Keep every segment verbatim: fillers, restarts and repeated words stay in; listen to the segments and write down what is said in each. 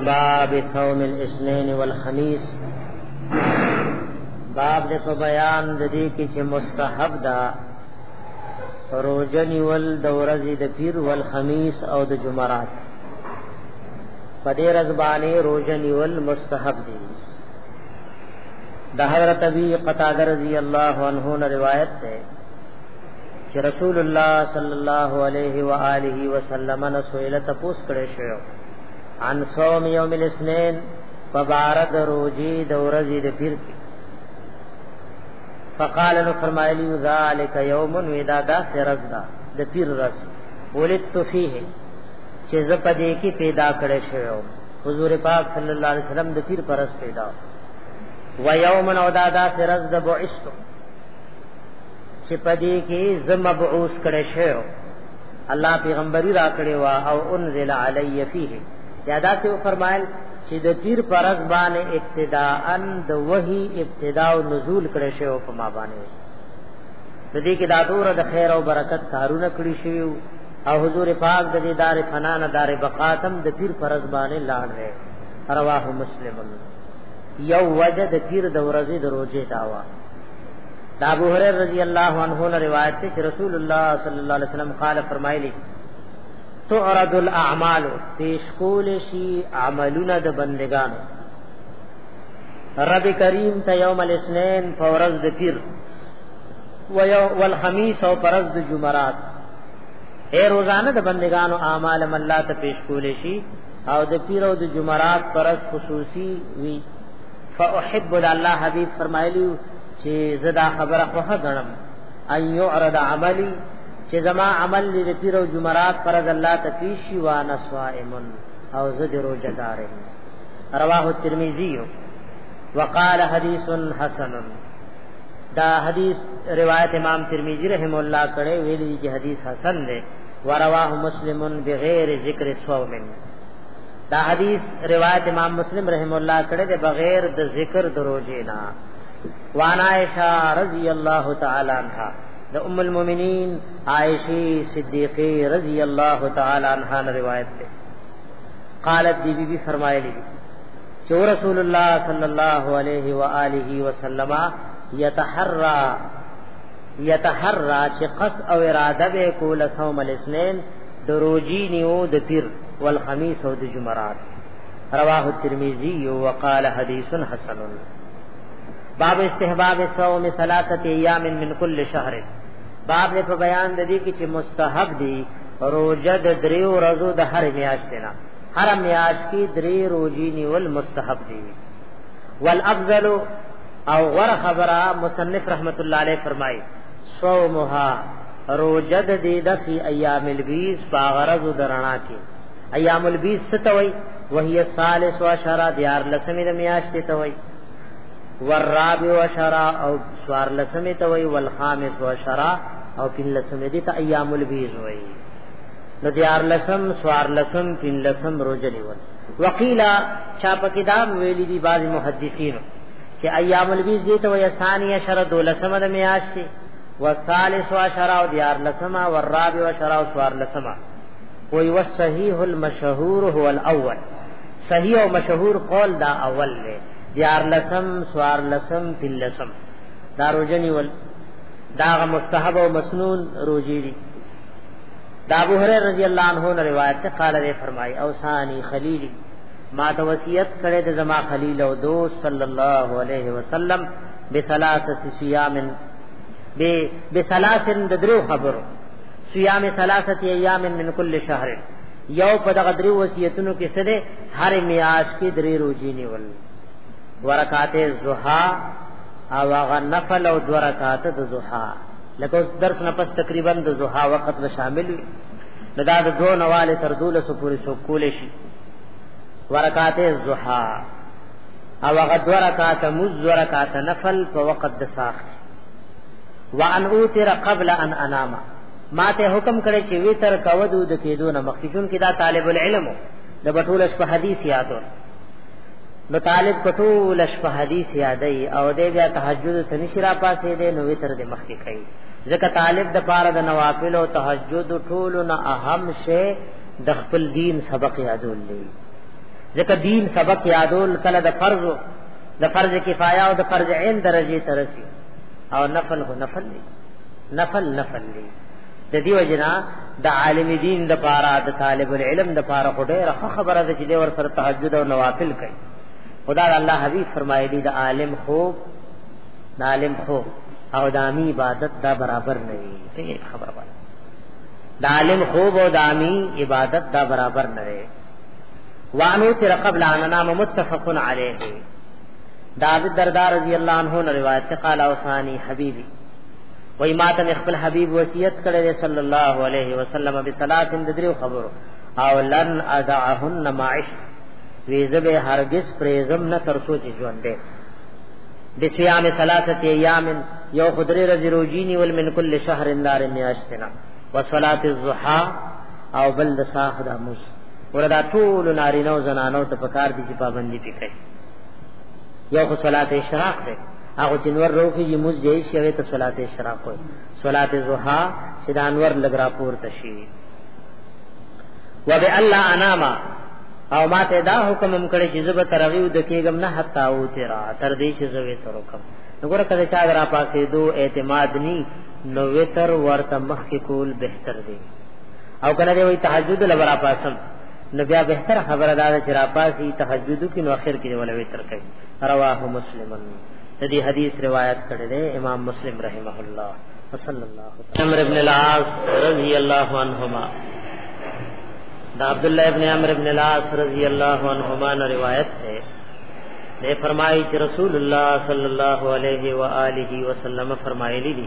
استحباب صوم الاثنين والخميس باب دې په بیان د دې کې چې مستحب ده روزه نیول د ورځې د پیر والخميس او د جمعرات په دې ورځ باندې روزه نیول مستحب دي. د حضرت ابي قتاده رضی الله عنه نے روایت ہے کہ رسول الله صلی الله علیه و آله وسلم نے سئل تپوس کړي شو عن صوم یوم الاثنين فبارد روزي د ورځې د پیر کې فقال له فرمایلی ذالک یوم ودا دا سرزدا د پیر ورځ ولدت فيه چې ز پدې کې پیدا کړي شو حضور پاک صلی الله علیه وسلم د پیر پرس پیدا و یوم ودا دا سرزدا بعثت چې پدې کې ز مبعوث کړي شو الله پیغمبري را کړي وا او انزل علی فيه یادا سے فرمایل چې د پیر پرز باندې ابتداء د وحی ابتداء او نزول کړي شو په ما باندې د دې کې دا دور د خیر او برکت کارونه کړی شو او حضور پاک د دې دار فنا نه دار بقاتم د پیر پرز باندې لاړ رہے. رواه مسلم. یو وجه د پیر د ورځې د روزه داوا دا ابو هريره رضی الله عنه نے روایت ہے کہ رسول اللہ صلی اللہ علیہ وسلم قال فرمایلی تعرض الاعمال پیش کول شی عملونه د بندگانو رب کریم ته یوم الاثنين فورز د پیر و والخميس او پرز د جمعرات اے روزانه د بندگانو اعمال الله ته پیش کول شي او د پیر او د جمعرات پرز خصوصی وی فاحب الله حبیب فرمایلی چې زدا خبره خو غنم ان يعرض عملي چې زما عمل دې پیر او جمعرات فرض الله تفیشی وانا صائم او زد روزدار. رواه الترمذی وقال حدیث حسن. دا حدیث روایت امام ترمذی رحم الله کړه ویلي چې حدیث حسن دی. ورواه مسلم بغیر ذکر صوم. دا حدیث روایت امام مسلم رحم الله کړه دی بغیر د ذکر د روزې نه. وانا عائشہ رضی اللہ تعالی عنہا دا ام المؤمنین عائشہ صدیقہ رضی اللہ تعالی عنہا نے روایت ہے قالت بی بی بی فرمائے لی کہ رسول اللہ صلی اللہ علیہ وآلہ وسلم یتحرى یتحرى چې قص او اراده به کول صوم الاثنين دروجی نیو د پیر والخميس او د جمعرات. رواه الترمذی وقال حدیث حسن. باب استحباب صوم ثلاثه ایام من کل شهر. باب نے په بیان د دې کې چې مستحب دي روزه د دریو ورځو د هر میاشت نه هر میاشت کې درې روزي نیول مستحب دي. والافضل او غر خبره مصنف رحمت الله علیه فرمای صومها روزه د دې د فی ایام البیض باغرض درنا کې ایام البیض ستوي وهي الثالث عشر دیار لسمه د میاشت ته وي والرابع وشرا او سوار لسمه ته وی والخامس وشرا او پن لسمه دي ته ایام البیض وی نو دیار لسم سوار لسم پن لسم روزنی ول. وقیلا چا پکدام ویلی دی بعض محدثین چې ایام البیض دي ته وی ثانی شر دولسمه د میاشت والثالث وشرا او دیار لسمه والرابع وشرا او سوار لسمه وی والصحیح المشهور هو الاول. صحیح او مشهور قول دا اول دی دیار لسم سوار لسم پن لسم دا روزنی ول دا مستحب و مسنون روزی دی. دا ابو هريره رضی اللہ عنہ نے روایت ہے قال نے فرمائی اوصانی خلیلی ما تو وصیت کرے د زما خلیل او دوست صلی اللہ علیہ وسلم بثلاثه صيام ب بثلاث درو خبر صيام ثلاثه ایام من کل شهر یو په دغه درو وصیتونو کې سره هر میاش کې درې روزی نیول ورکات الضحى او هغه نفل او دو رکعات د ضحى لکه درس نه پس تقریبا د ضحى وخت به شامل وي لدا د دو نواله تر دوله سو پوری سو کول شي ورکات الضحى او هغه دو رکعات مز رکعات نفل په وخت د ساخ وان اوتر قبل ان انام ما ته حکم کړی چې وی تر کودو د کېدو نه مخکې کې دا طالب العلم د بټولش په حدیث یادو نو طالب کټول شپ حدیث یادای او دې بیا تهجد تنشرا پاسې دې نو وتر دې مخکې کوي ځکه طالب د پاره د نوافل او تهجد ټول نه اهم شی د خپل دین سبق یادول دی ځکه دین سبق یادول کله د فرض د فرض کفایه او د فرض عین درجه ترسي او نفل هو نفل دی نفل نفل دی د دې وجنا د عالم دین د پاره د طالب العلم د پاره ډېره خبره ده چې د ور سره تهجد او نوافل کوي خدا الله حبیب فرمایلی د عالم خوب د عالم خوب او د امی عبادت دا برابر نه وي ته خبره وایي د عالم خوب او د امی عبادت دا برابر نه وي وانو تر قبل ان نام متفق علیه داود دردار رضی اللہ عنہ نے روایت سے قال اوصانی حبیبی وای ما ته خپل حبیب وصیت کړی صلی الله علیه وسلم بصلات دریو خبر او لن ادعهن معش ویزبه هرگز پریزم نه تر سوچ ژوند دے بسیام ثلاثه ایام یو خدری رضی روجینی ول من کل شهر دار میاشتنا وصلاه الضحى او بل د ساخ د مس وردا ټول نارینو زنانو ته پکار دي چې پابندي پکړي یو خو صلات اشراق ده هغه چې نور روخي یې موږ یې شوی ته صلات اشراق وي صلات ضحى چې د انور لګرا پور تشي وب الله اناما او ما ته دا حکم هم کړی چې زب ترغیو د کېګم نه حتا او تیرا تر دې چې زوی تر حکم وګوره کله چې اگر پاسې دو اعتماد ني نو وتر ورته مخ کې کول بهتر دی او کله دی وي تهجد لبرا پاسم نو بیا بهتر خبره ده چې را پاسي تهجد کې نو اخر کې ولا وتر کوي رواه مسلمن دې حدیث روایت کړی دی امام مسلم رحمه الله صلی الله علیه عمرو ابن العاص رضی الله عنهما دا عبد الله ابن عمرو ابن العاص رضی الله عنهما نے روایت ہے نے فرمائی کہ رسول اللہ صلی اللہ علیہ وآلہ وسلم فرمائے لی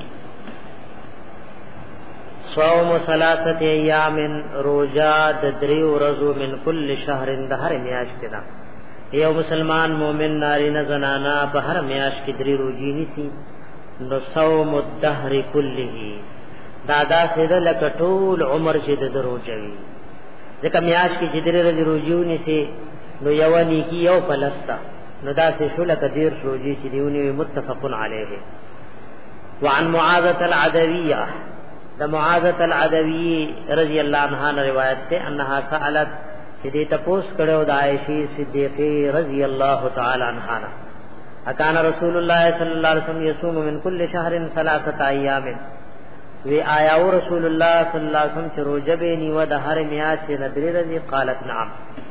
صوم ثلاثه ایام روزہ دریو رزو من کل شهر دہر میاشتنا یو مسلمان مومن ناری نہ زنانا بہر میاش کی دری روزی نسی نو صوم الدهر كله دادا سے لکټول عمر چې د روزوی ځکه میاش کی چې دری رز روزیونی سي نو یو نیکی یو پلستا نو دا سے شول کدیر روزی چې دیونی متفق علیه وعن معاذة العدویہ دا معاذة العدوی رضی اللہ عنہا نے روایت تے انہا سألت چې تپوس کړو د عائشہ صدیقہ رضی اللہ تعالی عنہا اکان رسول اللہ صلی اللہ علیہ وسلم یصوم من کل شهر ثلاثه ایام وی آیا او رسول اللہ صلی اللہ علیہ وسلم چې روزه به نیو د هر میاشت نه درې ورځې قالت نعم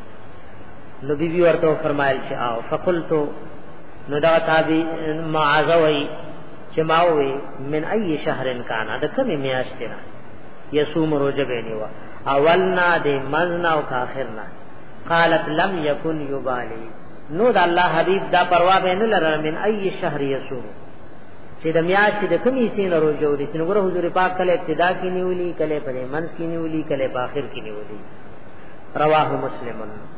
نو بی بی ورته فرمایل چې او فقلت نو دا تابع معاذوی چې ماوي من ای شهر کان د کومه میاشت نه یصوم روزه به نیو اولنا دے مننا او کاخرنا قالت لم یکن یبالی نو د الله حبیب دا پروا به نه لره من ای شهر یصوم چې د میاشت د کمی سین روزه ودی څنګه حضور پاک کله ابتدا کې نیولی کله په منځ کې نیولی کله په اخر کې نیولی رواه مسلم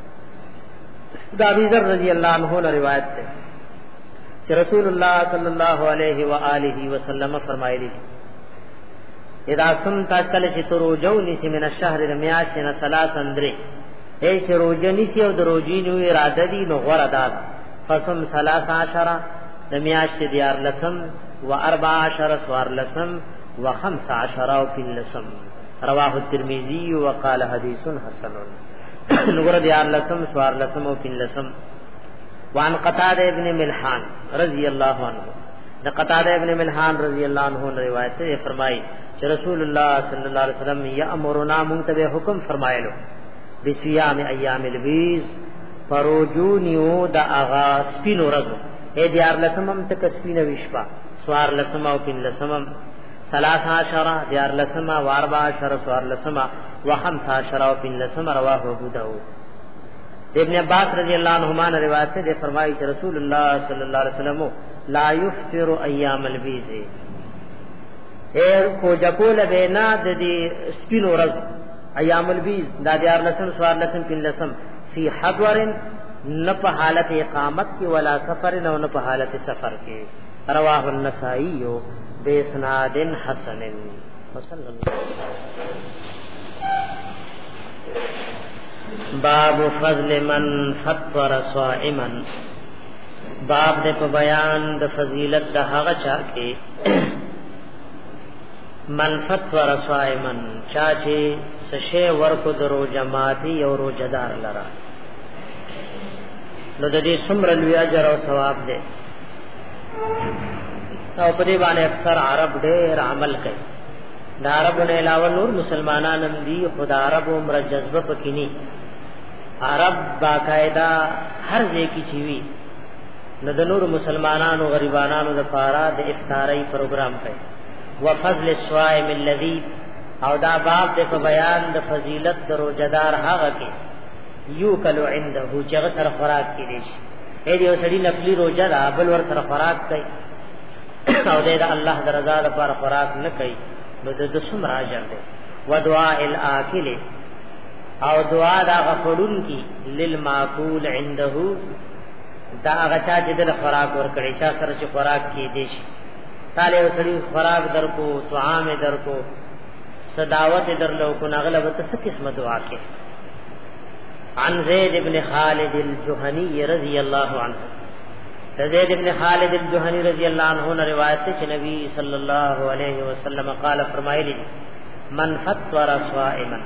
دا ابي ذر رضی الله عنه نے روایت ہے کہ رسول اللہ صلی اللہ علیہ وآلہ وسلم فرمایلی اذا سنت کل چې تروجو نسی من الشهر رمیاشنا ثلاثن درې اے چې روجنی سی او دروجینو اراده دي نو غره داد فصم ثلاث عشرة رمیاشت دیار لسم و اربع عشرة سوار لسم و خمس عشرة و فی لسم رواه الترمذی وقال حدیث حسن نغره دیار لسم سوار لسم و فی لسم وعن قتادہ ابن ملحان رضی اللہ عنہ دا قتادہ ابن ملحان رضی اللہ عنہ نے روایت سے فرمائی کہ رسول اللہ صلی اللہ علیہ وسلم یامرنا منتبه حکم فرمایلو بصيام ایام البیض فروجونیو دا اغا سپینو رزو اے دیار لسمم تک سپینو وشپا سوار لسما و پن لسمم ثلاث عشرہ دیار لسما و اربع عشرہ سوار لسما و خمس عشرہ و پن لسما رواہ ابو داود ابن عباس رضی اللہ عنہما نے روایت سے فرمائی کہ رسول اللہ صلی اللہ علیہ وسلم لا یفطر ایام البیض اے کو جکول بینا د دې سپینو رز ایام البیض دا دیار لسم سوار لسم پن لسم فی حضر نہ په حالت اقامت کی ولا سفر نہ نہ په حالت سفر کی رواه النسائی باسناد حسن وصلی اللہ باب فضل من فطر صائما باب دې په بیان د فضیلت د هغه چا کې من فطر صائما چا چې سشه ورکو درو جماعتي او روزدار لرا نو د دې څومره لوی اجر او ثواب دی. او په دې باندې اکثر عرب ډېر عمل کوي. د عربو نه علاوه نور مسلمانان هم دي، خدا عرب عمر جذبه پکینی. عرب باقاعده هر ځای کې چی وی نو د نور مسلمانانو غریبانو د پاره د افطاری پروګرام کوي. وفضل الصائم الذي او دا باب د بیان د فضیلت د روزدار هغه کې یو کلو عنده چې هغه سره خوراک کړي شي. اې دې وسړي نفلی روزه دا بل ور سره خوراک کوي او دې د الله د رضا لپاره خوراک نه کوي نو د څومره اجر دی. ودعاء الاکل او دعا دا غفړون کی للماکول عنده دا هغه چې د خوراک ور کړي چې سره چې خوراک کې دي شي. تعالی وسړي خوراک درکو، طعام درکو، صداوت درلو کو نغله به څه قسمه دعا کې. عن زید ابن خالد الجهني رضی الله عنه، زید ابن خالد الجهني رضی الله عنه نے روایت ہے کہ نبی صلی اللہ علیہ وسلم قال فرمائے من فطر صائما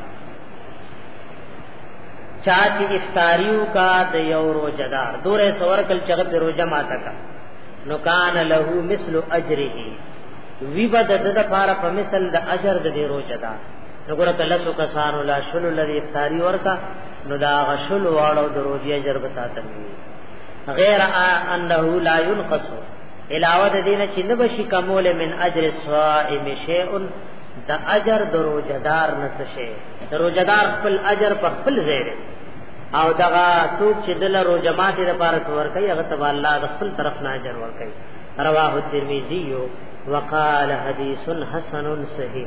چاچی افطاریو کا د یو روزدار دورے سور کل چغد روزه ماتا کا نو کان له مثل اجره وی بد د پاره په مثل د اجر د روزدار. نو ګره کله سو کسانو لا شل الذی افطاری ورکا نو دا غشل واړو د روزي اجر بتاته غیر انه لا ينقص علاوه د دینه چې نه بشي کمول من اجر الصائم شیء د اجر د روزدار نس شي. د روزدار خپل اجر په خپل ځای او دغه څوک چې د روزه ماته لپاره ور کوي هغه ته الله د خپل طرف نه اجر ور کوي. رواه الترمذی وقال حدیث حسن صحیح.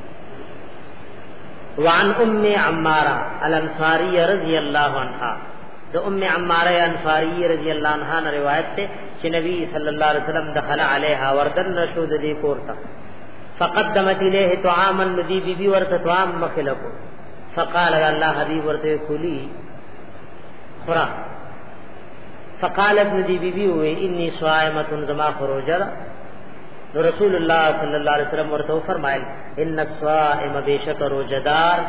وعن ام عمارہ الانصاریہ رضی اللہ عنہا، دو ام عمارہ انصاریہ رضی اللہ عنہا نے روایت ہے کہ نبی صلی اللہ علیہ وسلم دخل علیہا وردن نشود دی پورتا فقدمت الیہ طعاما ندی بی بی ورت طعام مخلقو فقال اللہ حبیب ورت کلی خورا فقالت ندی بی بی ہوئے انی صائمۃ زما خروجہ رسول اللہ صلی اللہ علیہ وسلم ورته فرمائل ان الصائم بیشک روزدار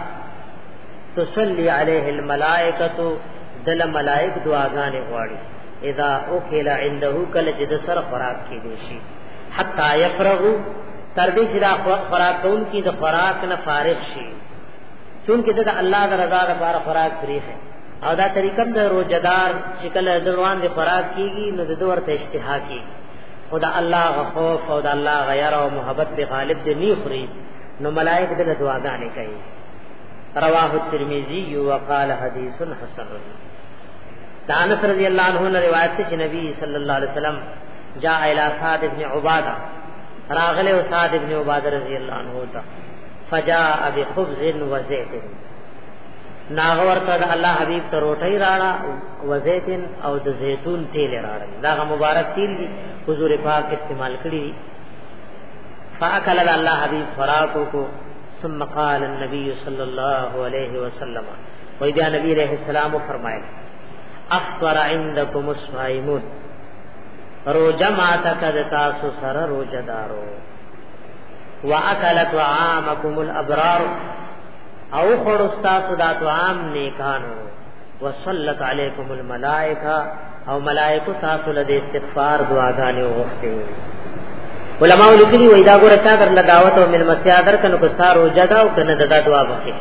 تصلی علیہ الملائکۃ دل ملائک دعاګانې غواړي اذا اوکل عنده کله چې د سر خوراک کې دي شي حتا یفرغ تر دې چې دا خوراک کون کی د خوراک نه فارغ شي چونکه د الله د رضا لپاره خوراک فریح ہے او دا طریقه د روزدار چې کله دروان د خوراک کیږي نو د ورته اشتها کیږي خدا الله غفوف او دا الله غیر او محبت به غالب دی نی خوري نو ملائک دل دعاګانې کوي. رواه الترمذی وقال حدیث حسن. انس رضی اللہ عنہ نے روایت ہے کہ نبی صلی اللہ علیہ وسلم جاء الى سعد بن عبادہ راغله سعد بن عبادہ رضی اللہ عنہ تا فجاء بخبز وزيت ناغور ته الله حبیب ته روټی راړه وزیتن او د زیتون تیل راړه دا مبارک تیل دی حضور پاک استعمال کړی. فاکل الله حبیب فراقو کو ثم قال النبي صلی الله علیه وسلم و اذا نبی علیہ السلام فرمائے افطر عندكم الصائمون روزه ماته کده تاسو سره روزدارو واکلت عامکم الابرار او خور استاسو دا طعام نیکانو وصلت علیکم الملائکہ او ملائکو تاسو له استغفار دعاګانې وغوښتي. علماء لیکلي وای دا ګوره چا در لداوت او ملمستیا در کنه کو سارو جدا او کنه ددا دعا وکړي.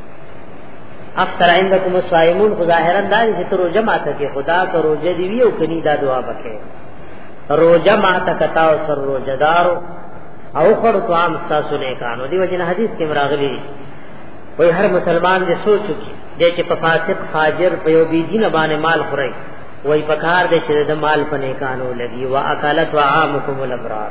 افطر عندکم الصائمون ظاهرا دا چې روزه ماته کې خدا کو روزه دی وی او کني دا دعا وکړي. روزه ماته کتا او سر روزدارو او خور طعام تاسو نیکانو دی وجنه حدیث کې مراغلی وای هر مسلمان دې سوچو کی دې چې په فاسق فاجر په یو بی دین باندې مال خوري وای پکار دې چې د مال په نیکانو لګي وا اکلت وعامکم الابرار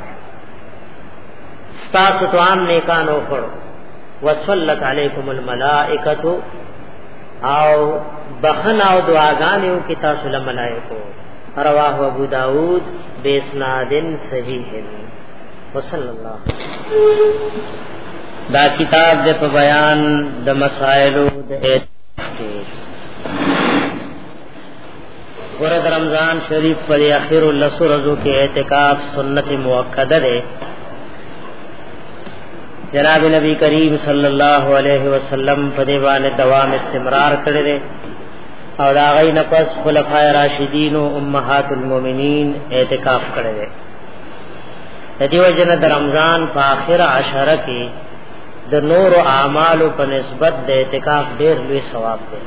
تاسو طعام نیکانو خورو وصلت علیکم الملائکۃ او بخنا او دعاګانې کی تاسو له ملائکو. رواه ابو داود باسناد صحیح. وصلی الله. دا کتاب دے په بیان د مسائلو د ورځ رمضان شریف پر اخر لسرزو کې اعتکاف سنت موقته ده. جناب نبی کریم صلی اللہ علیہ وسلم په دی باندې دوام استمرار کړی دی او دا غي نفس خلفای راشدین او امهات المؤمنین اعتکاف کړی دی. د دې وجنه د رمضان په اخر عشره کې د نور او اعمال په نسبت د اعتکاف ډېر لوی ثواب دی.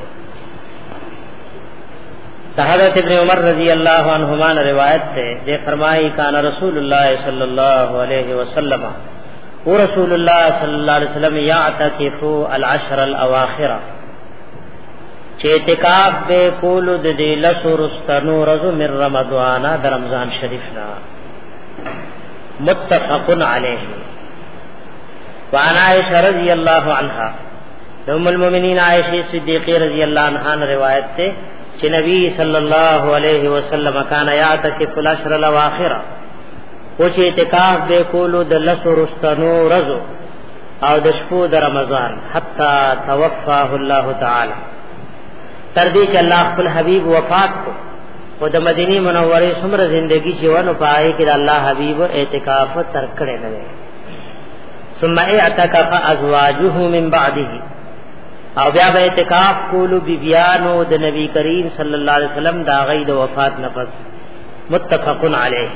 حضرت ابن عمر رضی اللہ عنہما نے روایت ہے دے فرمائی کان رسول اللہ صلی اللہ علیہ وسلم و رسول اللہ صلی اللہ علیہ وسلم یعتکف العشر الاواخر چه اعتکاف بے کولو د دې لسو رستنو رزو من رمضان د رمضان شریف نا متفق علیہ. وعن عائشہ رضی اللہ عنہا ام المؤمنین عائشہ صدیقہ رضی اللہ عنہا نے روایت ہے کہ نبی صلی اللہ علیہ وسلم کان یعتکف العشر الاواخر او چې اعتکاف به کولو د لسو رستنو رزو او د شپو د رمضان حتا توفاه الله تعالی تر دې چې الله خپل حبیب وفات کو او د مدینه منوره څومره زندگی چې ونه پای کې د الله حبیب اعتکاف تر کړه نه ثم اعتکف ازواجه من بعده او بیا به اعتکاف کولو بی بیانو د نبی کریم صلی الله علیه وسلم دا غي د وفات نفس متفق علیه.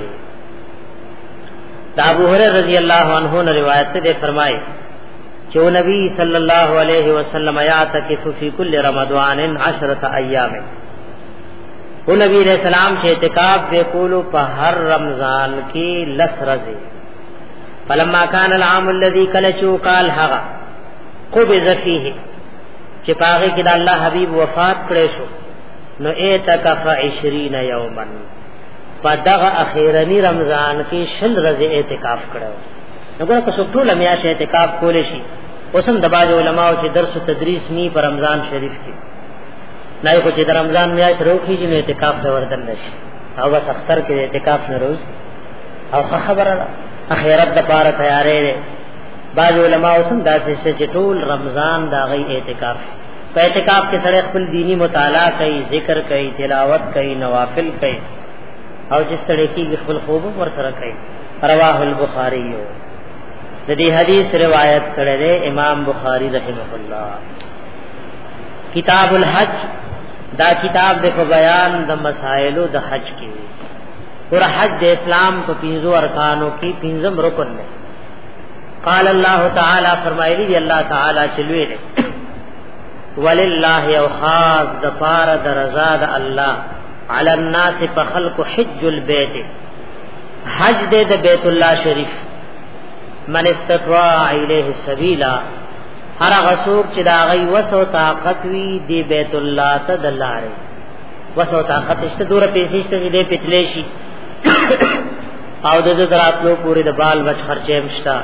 دا ابو هريره رضی الله عنه نے روایت سے فرمائے کہ وہ نبی صلی اللہ علیہ وسلم یعتکف فی کل رمضان عشرۃ ایام وہ نبی علیہ السلام سے اعتکاف بے کولو په هر رمضان کی لس رضی فلما كان العام الذي كلچو قال هغه قبض فيه چې پاغه کې د الله حبيب وفات کړي شو نو اعتکف عشرین یوما پدغه اخیرنی رمضان کې شل ورځې اعتکاف کړو. نو ګره که څوک ټول میاشت اعتکاف کولې شي اوسم د باج علماء چې درس او تدریس نی پر رمضان شریف کې نه کو چې د رمضان میاشت روخي چې اعتکاف ته وردن نشي او بس اختر کې اعتکاف نه روز او خبره اخیرت د پاره تیارې باج علماء اوسم داسې چې ټول رمضان دا غي اعتکاف په اعتکاف کې سره خپل دینی مطالعه کوي ذکر کوي تلاوت کوي نوافل کوي او جس طرح کی خپل خوب ور سره کوي. رواه البخاری د دې حدیث روایت کړی دی امام بخاری رحمه الله. کتاب الحج دا کتاب د بیان د مسائل د حج کې اور حج د اسلام په پنځو ارکانو کې پنځم رکن دی. قال الله تعالی فرمایلی دی الله تعالی چلوې دی وللله او خاص د پار د رضا د الله علی الناس فخلق حج البيت حج دے د بیت الله شریف من استطاع الیه السبیل هر غسوک چې دا غي وسو طاقت وی دی بیت الله ته دلاره وسو طاقت شته دور پیسې شته دې پتلې شي او د دې دراتلو پوری د بال بچ خرچې مشتا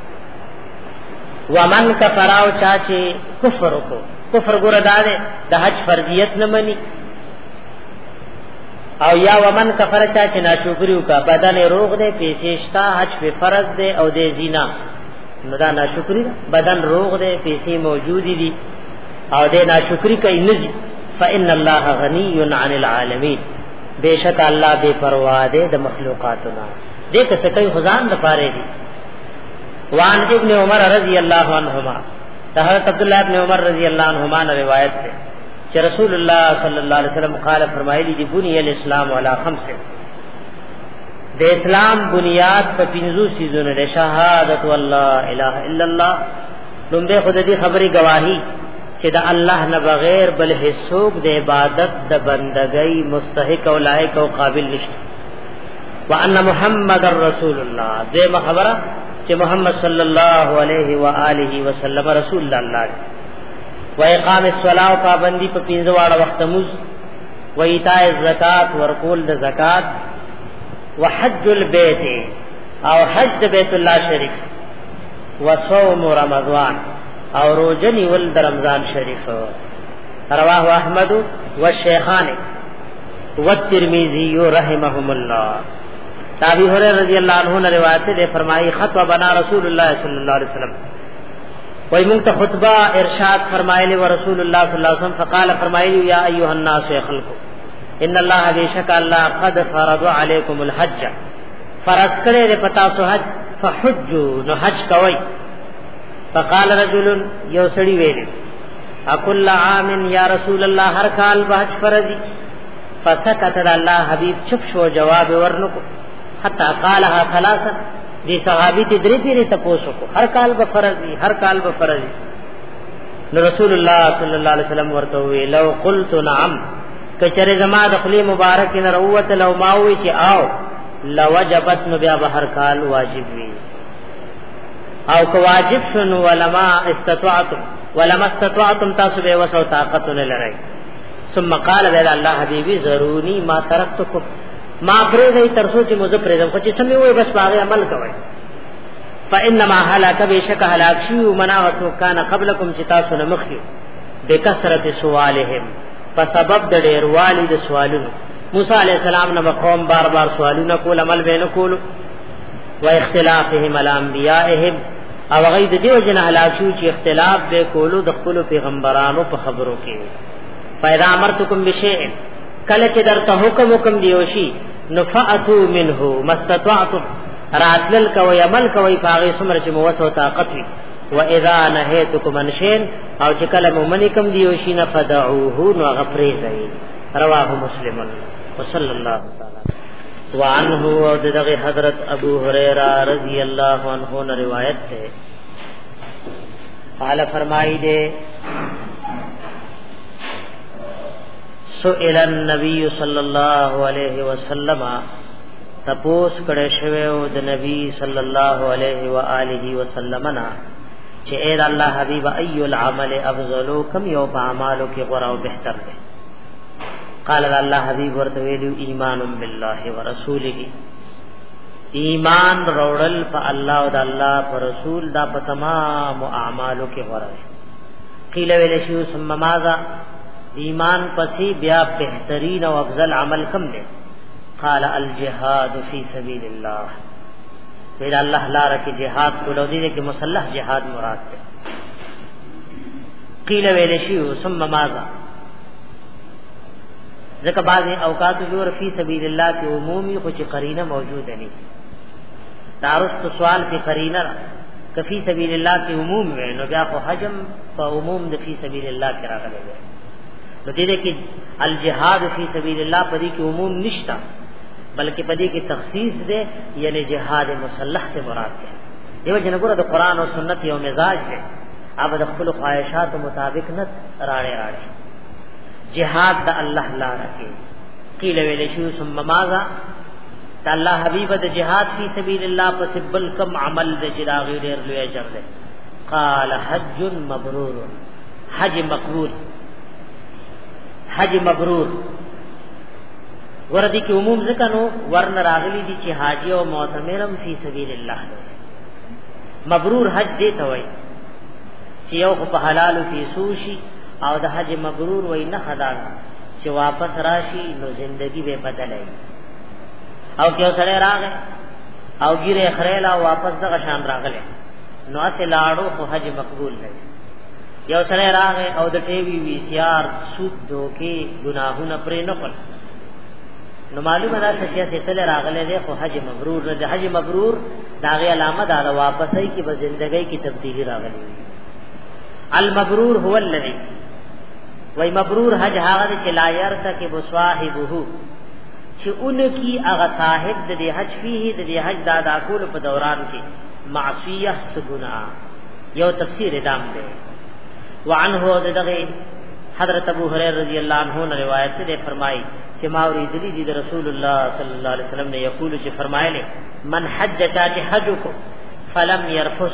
ومن کفر او چا چې کفر وکړو کفر ګور داده د حج فرضیت نه مني او یا ومن کفر چا چې ناشکریو کا بدن روغ دے پیسې شتا حج په فرض دے او دے زینا نو دا ناشکری بدن روغ دے پیسې موجودی دي او دے ناشکری کوي نزي فإن الله غنی عن العالمین بیشک الله بے پروا دے د مخلوقاتنا دې څه کوي خدان د پاره دي. وان ابن عمر رضی اللہ عنہما حضرت عبداللہ ابن عمر رضی اللہ عنہما نے روایت ہے کہ رسول اللہ صلی اللہ علیہ وسلم قال فرمائے دی بنی الاسلام علی خمس د اسلام بنیاد په پنځو سيزونو ده شهادت والله اله الا الله لومبه خود دې خبري گواہی چې د الله نه بغیر بل هیڅوک د عبادت د بندګۍ مستحق او لایق او قابل نشته وان محمد رسول الله دې خبره چې محمد صلی الله علیه و آله وسلم رسول الله و اقام الصلاه پابندی په پنځه واړه وخت موز و ایتاء الزکات ورکول د زکات وحج البيت او حج د بیت الله شریف وصوم رمضان او روزنی ول د رمضان شریف. رواه احمد والشيخان والترمذي رحمهم الله. ابي هريره رضی اللہ عنہ نے روایت ہے فرمائی خطبہ بنا رسول اللہ صلی اللہ علیہ وسلم وای مونږ ته خطبه ارشاد فرمایلی و رسول الله صلی الله علیه وسلم فقال فرمایلی یا ایها الناس خلق ان الله بیشک الله قد فرض علیکم الحج فرض کړی دې پتا سو حج فحجوا نو حج کوي. فقال رجل یو سړی ویل اکل عام یا رسول الله هر کال به حج فرضی فسکت الله حبیب چپ شو جواب ورنکو حتا قالها ثلاثه دی صحابی تی دری پیری تپوسو کو هر کال به فرضی هر کال به فرضی نو رسول الله صلی الله علیه وسلم ورته وی لو قلت نعم کچره زما د خلی مبارک نه روت لو ماوی چې آو لوجبت نو بیا به هر کال واجب وی او کو واجب شنو ولما استطعتم ولما استطعتم تاسو به وسو طاقت نه لرئ ثم قال بل الله حبیبی ضروري ما ترکتکم ما پرې دې ترسو چې مزه پرې دم خو چې سمې وای بس باغ عمل کوي فانما هلاك بشک هلاك شو مناغتو کان قبلکم چې تاسو نه مخکي بکثرت سوالهم په سبب د ډېر والد سوالونو موسی علی السلام نو قوم بار بار سوالونه کول عمل به نه کول و اختلافهم الانبیائهم او غید دیو جن هلاك شو چې اختلاف به کولو د خپل پیغمبرانو په خبرو کې فاذا امرتکم بشیء کله چې درته حکم حکم دیوشي نفعتو منه مستطعتم راتل کوي عمل کوي پاغه سمره چې موسو طاقت وي و اذا نهيتكم عن شيء او چې کله مومنکم دیوشي نه فدعوه نو غفري رواه مسلم وصلى الله تعالی وعنه او دغه حضرت ابو هريره رضی الله عنه نے روایت ہے قال فرمائی دے سئل النبي صلی الله علیه وسلم تپوس کړه شوی او د نبی صلی الله علیه و آله وسلم نا چې اے الله حبیب ای العمل افضل کم یو په اعمالو کې غوړه او بهتر ده قال الله حبیب ورته ویلو ایمان بالله ورسوله ایمان وروړل په الله او د الله پر رسول دا په تمام اعمالو کې غوړه قیل ویل شو ثم ماذا ایمان پسی بیا بهترین او افضل عمل کم دے قال الجهاد فی سبیل اللہ ویل اللہ لارہ کی جہاد کولو دی کہ مسلح جہاد مراد دے قیل ویل شیو ثم ماذا ذکر بعض اوقات جو فی سبیل اللہ کی عمومی کچھ قرینہ موجود نہیں دارست سوال کی قرینہ کہ فی سبیل اللہ کی عموم میں نو بیا کو حجم فا عموم فی سبیل اللہ کی راغلے گئے نو دې کې الجهاد فی سبیل الله پدې کې عموم نشتا بلکې پدې کې تخصیص ده یعنی جهاد مسلح سے مراد ده دیو جن ګره د قران او سنت یو مزاج ده اوب د خپل خواہشات مطابق نه راړې راړې جهاد د الله لاره کې قیل ویل شو ثم ماذا الله حبیب د جهاد فی سبیل الله پس بل کم عمل د جراغی ډیر لوی اجر ده قال حج مبرور حج مقبول حج مبرور وردی کی عموم ذکر نو ورن راغلی دی چې حاجی او معتمرم فی سبیل الله مبرور حج دی ته وای چې یو په حلال فی سوشي او د حج مبرور وای نه خدا چې واپس راشي نو زندگی به بدلای او کیو سره راغې او ګیره خریلا واپس دغه شان راغله نو اسه لاړو خو حج مقبول نه یو سره راغې او د ټیوی وی سی آر سود دوکي گناهونه پرې نه کړ نو معلومه ده چې څه تل راغله ده خو حج مبرور نه ده حج مبرور داغه علامه ده واپسای کی په ژوندۍ کی تبدیلی راغلی المبرور هو الذي وای مبرور حج هغه چې لا يرته کې بصاحبه چې اون کی هغه صاحب د حج فيه د حج دا د کول په دوران کې معصیه سګنا یو تفسیر ادم ده وعنه دغه حضرت ابو هريره رضی اللہ عنہ نے روایت سے فرمائی کہ ماوری دلی دی رسول اللہ صلی اللہ علیہ وسلم نے یقول کہ فرمائے من حج چا حج کو فلم يرفس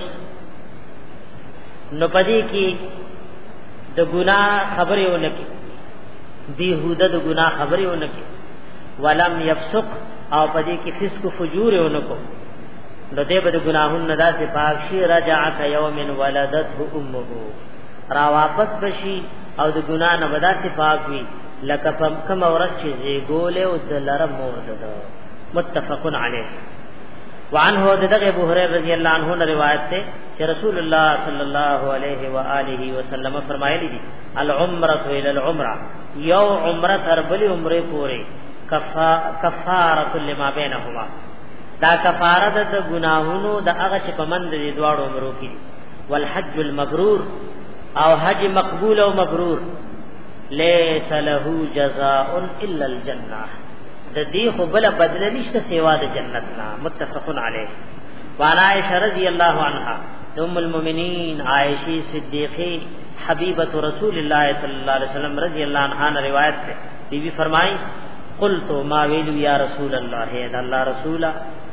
نو پدی کی د گناہ خبریں انکی بیہودہ د گناہ خبریں انکی ولم يفسق او پدی کی فسق فجور انکو نو دے بد گناہن ندا سے پاک شی رجع یوم ولدته امه را واپس بشي او د ګنا نه ودا چې پاک وي لکه کم اورس چې زیګول او دلر مورد ده متفقن علیه وعنه دغه ابو هريره رضی اللہ عنہ نے روایت ہے کہ رسول اللہ صلی اللہ علیہ وآلہ وسلم فرمایلی دي العمرہ الى العمرہ یو عمرہ تر بلی عمره پوره کفاره لما بینهما دا کفاره د گناهونو د هغه چې پمند دي دواړو عمرو کې والحج المبرور او حج مقبول او مبرور ليس له جزاء الا الجنه د دې خو بل بدل نشته سوا د جنت نه متفق علیه. وعن عائشہ رضی اللہ عنہا ام المؤمنین عائشہ صدیقہ حبیبۃ رسول اللہ صلی اللہ علیہ وسلم رضی اللہ عنہا نے روایت ہے بی بی فرمائی قلت ما ویلو یا رسول اللہ ہے اللہ رسولہ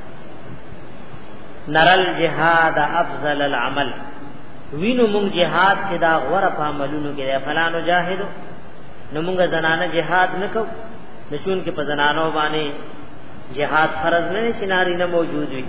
نرل جهاد افضل العمل وینو مونږ جهاد چې دا غوړه په عملونو کې فلانو جاهدو نو مونږ زنانه جهاد نکو نشون کې په زنانو باندې جهاد فرض نه چې ناری نه موجود وي.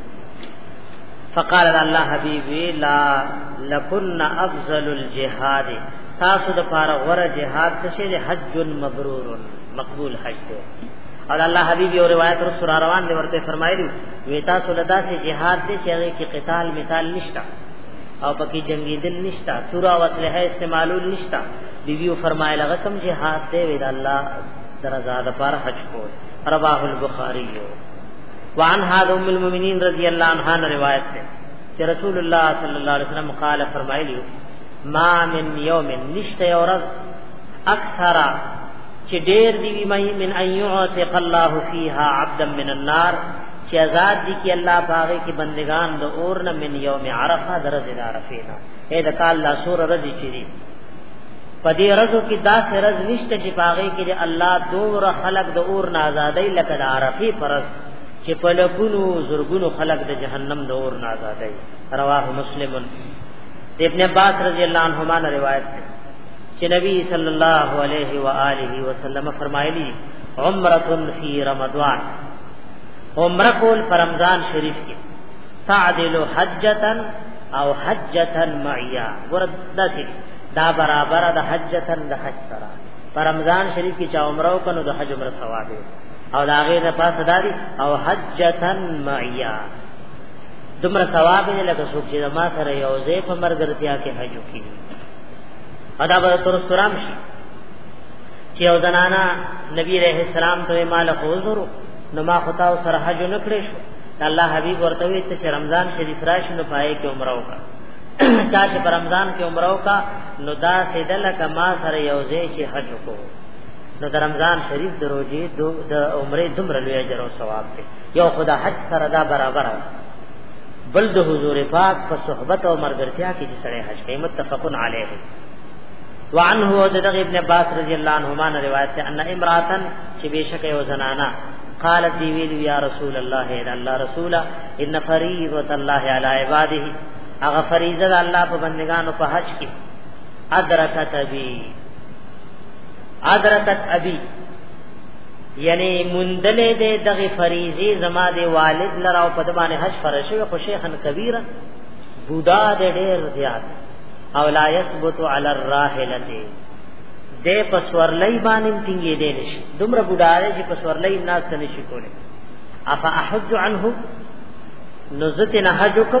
فقال الله حبیبی لا لکن افضل الجهاد تاسو د پاره غوړه جهاد څه دی حج مبرور مقبول حج دی. اور الله حبیبی اور روایت رسول روان دی ورته فرمایلی وی تاسو لدا سے جهاد دی چې هغه کې قتال مثال نشتا او پکې جنگی دل نشتا سورا وسلحه استعمالول نشتا. بیبیو فرمایله غکم جهاد دی وی الله درزاد پر حج کو رواه البخاری. وعن هذا ام المؤمنین رضی اللہ عنہا نے روایت ہے کہ رسول اللہ صلی اللہ علیہ وسلم قال فرمایلی ما من یوم نشت یورز اکثر چې ډیر دی وی من ایعتق الله فیها عبدا من النار چې آزاد دي کی الله باغې کې بندگان د اور نه من یوم عرفه درجه عرفینا اے د کال لا سور رضی چری پدې رزو کې دا سرز نشته چې باغې کې الله دور خلق د اور نه آزادای لکه د عرفی فرض چې په لګونو زرګونو خلق د جهنم د اور نه آزادای. رواه مسلم. ابن عباس رضی اللہ عنہما نے روایت ہے کہ نبی صلی اللہ علیہ وآلہ وسلم فرمایلی عمرۃ فی رمضان عمرہ کول پر رمضان شریف کې تعدل حجتا او حجتا معیا وردا سی دا برابر د حجتا د حج سره پر رمضان شریف کې چا عمره وکړو د حج عمره ثواب او دا غیر نه پاس دادی او حجتا معیا دمر ثواب نه لکه څوک چې ما سره یوځې په مرګرتیا کې حج وکړي. ادا به تر سلام شي چې او زنانا نبی رحم السلام ته مال حضور نو ما خطا سره حج نه کړې شو الله حبیب ورته وی چې رمضان شریف راشي نو پای کې عمره وکړه چا چې په رمضان کې عمره وکړه نو دا سیدل کما سره یوځې چې حج وکړو نو د رمضان شریف د روزې د عمره دومره لوی اجر او ثواب دی. یو خدا حج سره دا برابر بل د حضور پاک په صحبت او مرګرتیا کې چې سره حج کوي متفقن علیه. وعنه ودغ ابن عباس رضی اللہ عنہما نے روایت ہے ان امراتن چې بشک یو زنانا قالت دی ویل یا رسول الله اے اللہ رسول ان فریضۃ الله علی عباده اغه فریضه الله په بندگانو په حج کې ادرکت ابي ادرکت ابي یعنی مندلې دې دغه فریضه زما دې والد لراو په دبانې حج فرض شوی خو شیخن کبیره بوډا دې ډېر زیات او لا يثبت على الراحله دې پسورلای باندې ټینګې دې نشي دومره بوډاره چې پسورلای ناس ته نشي کوله افا احج عنه نزت نه حجکم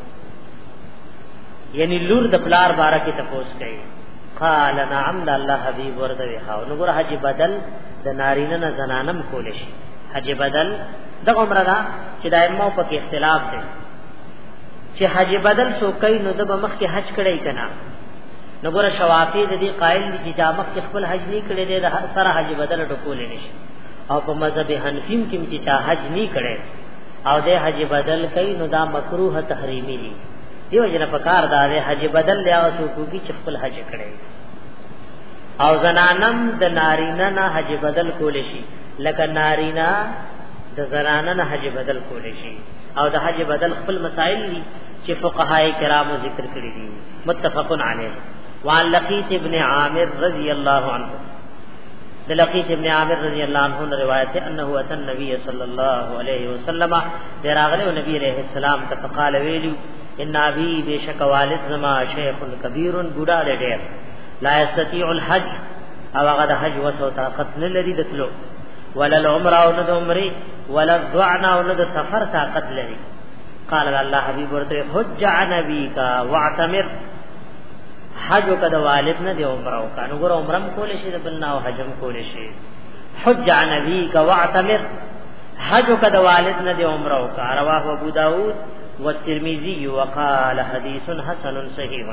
یعنی لور د پلار بارا کې تپوس کوي قال نعم الله حبيب ورته خاو نو ګره حج بدل د نارینه نه زنانم کول شي حج بدل د عمره دا چې دایمو په کې اختلاف دی چې حج بدل سو کوي نو د مخ کې حج کړي کنا نو ګره شوافی د دې قائل دي چې جامه خپل حج نه کړي د سره حج بدل ټکول نشي او په مذهب حنفی کې چې چا حج نه کړي او د حج بدل کوي نو دا مکروه تحریمی دي دیو جن پکار دار حج بدل لیا سو کوږي چې خپل حج کړي او زنانم د نارینه نه حج بدل کول شي لکه نارینا د زنانه نه حج بدل کول شي او د حج بدل خپل مسائل دي چې فقهای کرامو ذکر کړی دي متفقن علیه. وعن لقیط ابن عامر رضی اللہ عنہ د لقیط ابن عامر رضی اللہ عنہ نے روایت ہے انه اتى النبي صلی اللہ علیہ وسلم دراغله نبی علیہ السلام تفقال ویلو ان ابي بشک والد زما شیخ کبیر بوډا ډېر لا يستطيع الحج او هغه حج وسو طاقت نه لري دتلو ولا العمره او د عمره ولا الدعنا او د سفر طاقت لري. قال الله حبيب ورته حج عن ابيك واعتمر حج کد والد نه دی عمره او کنه ګور عمرم کول شي بلنا او حجم کول شي حج عن ابيك واعتمر حج کد والد نه دی عمره او رواه ابو داود والترمذي وقال حديث حسن صحيح.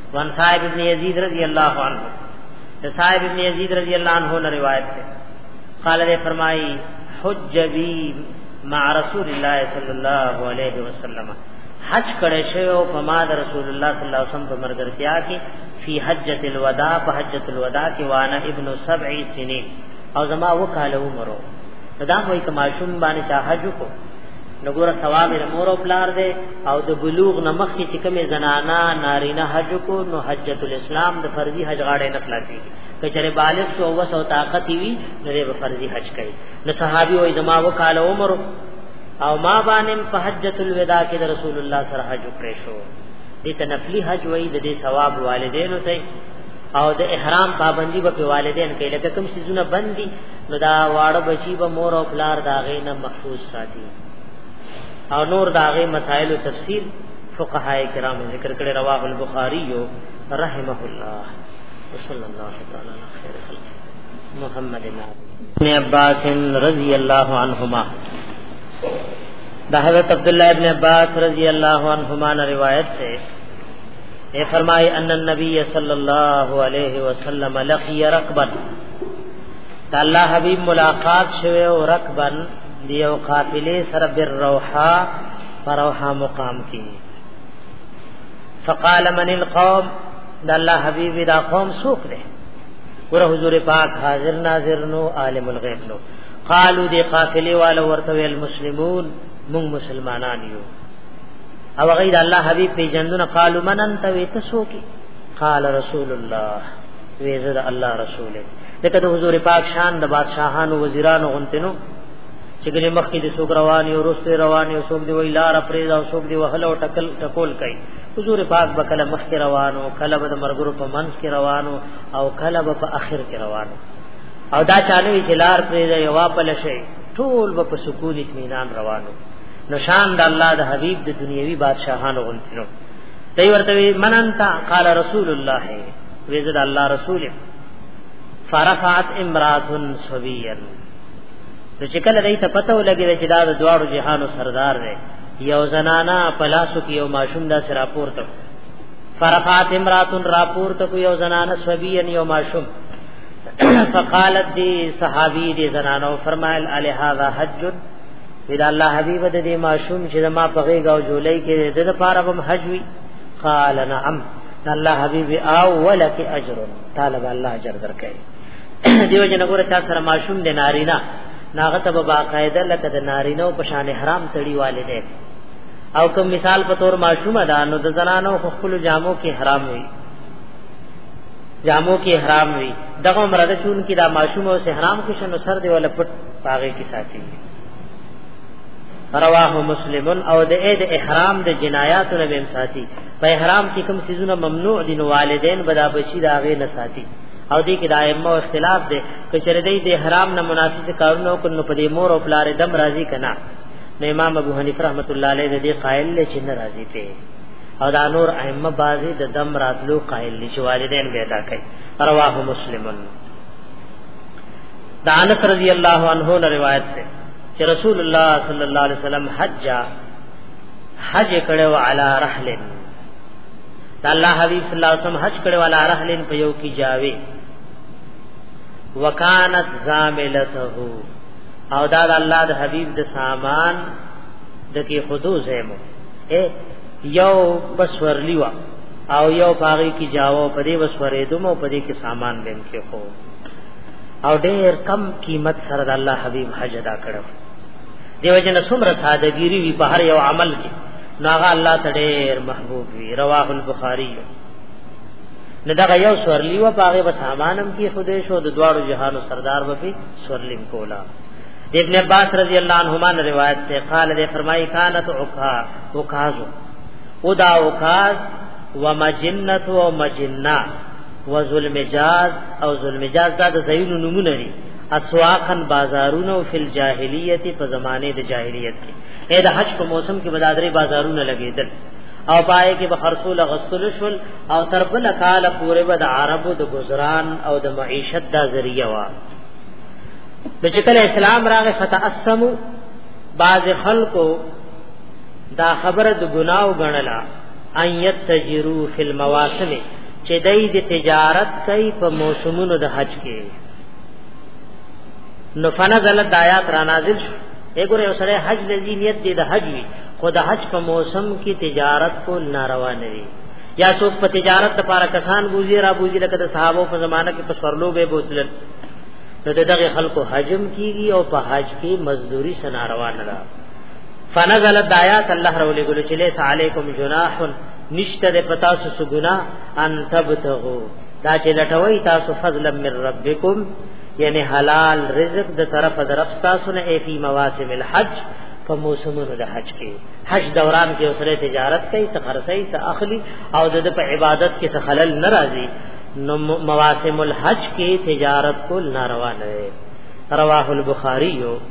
وان صاحب ابن یزید رضی اللہ عنہ، صاحب ابن یزید رضی اللہ عنہ نے روایت ہے، قال نے فرمائی حج بی مع رسول اللہ صلی اللہ علیہ وسلم، حج کړه شو په ما د رسول الله صلی الله علیه وسلم په مرګرتیا کې فی حجۃ الوداع، په حجۃ الوداع کې وانا ابن سبع سنین، او زما وکاله عمرو دا وایي کما شوم باندې حج کو نګور ثواب یې مور او پلار دے، او د بلوغ نمخ چې کومه زنانا نارینه حج کو نو حجۃ الاسلام د فرضی حج غاړه نه خلاصي، کچره بالغ شو وسو طاقت وی نو د فرضی حج کوي. نو صحابي وایي زما وکاله عمرو او ما باندې په حجۃ الوداع کې د رسول الله سره حج کړی شو. دې ته نفلی حج وایي، د دې ثواب والدینو ته او د احرام پابندی به والدین کوي، لکه کوم سيزونه بندي نو دا واړه بچي به مور او پلار دا غي نه محفوظ ساتي، او نور دا غي مسائل او تفصیل فقهاء کرام ذکر کړي. رواه البخاری رحمه الله صلی الله تعالی علی خیر خلق محمد ابن عباس رضی اللہ عنہما، دا حضرت عبداللہ ابن عباس رضی اللہ عنہما نے روایت ہے، اے فرمائے ان النبی صلی اللہ علیہ وسلم لقی رکبا، تا اللہ حبیب ملاقات شوه او رکبا دیو قافلے سر بالروحا فروحا مقام کی، فقال من القوم، دا اللہ حبیب دا قوم سوق دے، ور حضور پاک حاضر ناظر نو عالم الغیب نو، قالو دی قافلے والا ورتوی المسلمون، من مسلمانان یو، او غیر الله حبیب پی جندون، قالو من انت ویتسوکی، قال رسول الله ویزد الله رسول. لکه د حضور پاک شان د بادشاہانو وزیرانو غنتنو چې ګلې مخکې د سوق رواني او رسته رواني او سوق دی ویلار پرېز او سوق دی وهله او ټکل ټکول کوي. حضور پاک بکله مخکې روانو، کله به د مرګرو په منځ کې روانو، او کله به په اخر کې روانو، او دا چالوي چې لار پرېز یو واپل شي ټول به په سکون اطمینان روانو. نشان د الله د حبیب د دنیوي بادشاہانو غنتنو. دی ورته مننتا، قال رسول الله ویزد الله رسول. فرفعت امراه صبيا، د چکل دای ته پته ولګی چې دا د دوارو جهانو سردار دی، یو زنانا پلاسو کې یو ماشوم دا سره پورته. فرفعت امراه راپورته کو یو زنانا صبيا یو ماشوم، فقالت دی صحابی دی زنانو فرمایل علی هذا حج، ودا الله حبیب د دې ماشوم چې ما په غیږ او جولای کې د لپاره به حج وی. قال نعم، الله حبیب او ولک اجر، طالب الله اجر درکې. دیو جن وګوره چا سره ماشوم د نارینا ناغه ته باقاعده لکه د نارینو په شان احرام تړي والده، او کوم مثال په تور ماشوم ادا نو د زنانو خپل جامو کې احرام وی، جامو کې احرام وی. دغه مرده چون کې دا ماشوم او احرام کې شنو سر دی ولا پټ پاغه کې ساتي. رواه مسلم. او د اې د احرام د جنایات نه بیم ساتي، په احرام کې کوم سيزونه ممنوع دي نو والدین بدا بچی دا غي نه ساتي، او دې کې د ائمه اختلاف دي چې شرعي د احرام نه منافي کارونه کوي په دې مور او پلار دم راضي کنا. نو امام ابو حنیفه رحمۃ اللہ علیہ دې قائل له چې ناراضي ته، او دا نور ائمه بازي د دم راتلو قائل دي چې والدین به ادا کوي. رواه مسلم. دا انس رضی اللہ عنہ نے روایت ہے کہ رسول اللہ صلی اللہ علیہ وسلم حج حج کړو علی رحل، دا الله حبیب صلی الله علیہ وسلم حج کړو علی رحل په یو کی جاوی، وکانت زاملته، او دا د الله د حبیب د سامان د کی خودو زمو اے یو بسورلی وا او یو پاغي کی جاو په دې بسورې دومو په دې کې سامان بهم کې خو، او ډېر کم قیمت سره د الله حبیب حج ادا کړو. دیو جن څومره سادهګيري وی په هر یو عمل کې، ناغه الله ته ډېر محبوب وی. رواه البخاری. نه دا یو سورلی و پاغه به سامانم کې خوده شو، د دوارو جهانو سردار و په سورلیم کولا. ابن عباس رضی اللہ عنہما نے روایت سے قال دے فرمائی کانت عکا عکاز ادا عکاز ومجنت ومجنہ وظلمجاز او ظلمجاز دا د زین نمونه دي، اسواقن بازارونو فی الجاهلیت په زمانه د جاهلیت کې، اې د حج په موسم کې بازارې بازارونه لګیدل، او پای کې به خرصول غسل شول، او تربل کال پورې به د عربو د گزاران او د معیشت دا ذریعہ وا. د چکل اسلام راغه فتعصمو، بعض خلکو دا خبره د ګناو غنلا ان یتجروا فی المواسم، چې دای د تجارت کوي په موسمونو د حج کې. نو فنزل آیات را نازل شو. وګوره سره حج د نیت دی د حج وی، خو د حج په موسم کې تجارت کو ناروا نه وي. یا څوک په تجارت لپاره کسان بوزي را بوزي لکه د صحابه په زمانہ کې په سورلو به بوتل، نو دغه خلکو حجم کیږي او په حج کې مزدوری سناروا نه ده. فنزل آیات الله رولې ګل چې لیس علیکم جناح نشته د پتا سو ګنا ان تبتغوا دا چې لټوي تاسو فضل من ربکم یعنی حلال رزق د طرف درف تاسو نه ای فی مواسم الحج په موسمونو د حج کې. حج دوران کې اوسره تجارت کوي څه خرڅي څه اخلي او د په عبادت کې څه خلل ناراضي، نو مواسم الحج کې تجارت کو ناروا نه ده. رواه البخاری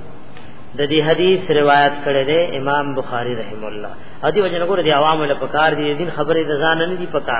د دې حدیث روایت کړی دی امام بخاری رحم الله. ادي وجنه ګور دي عوامو له پکار دي دین خبره د ځان نه دي پکار.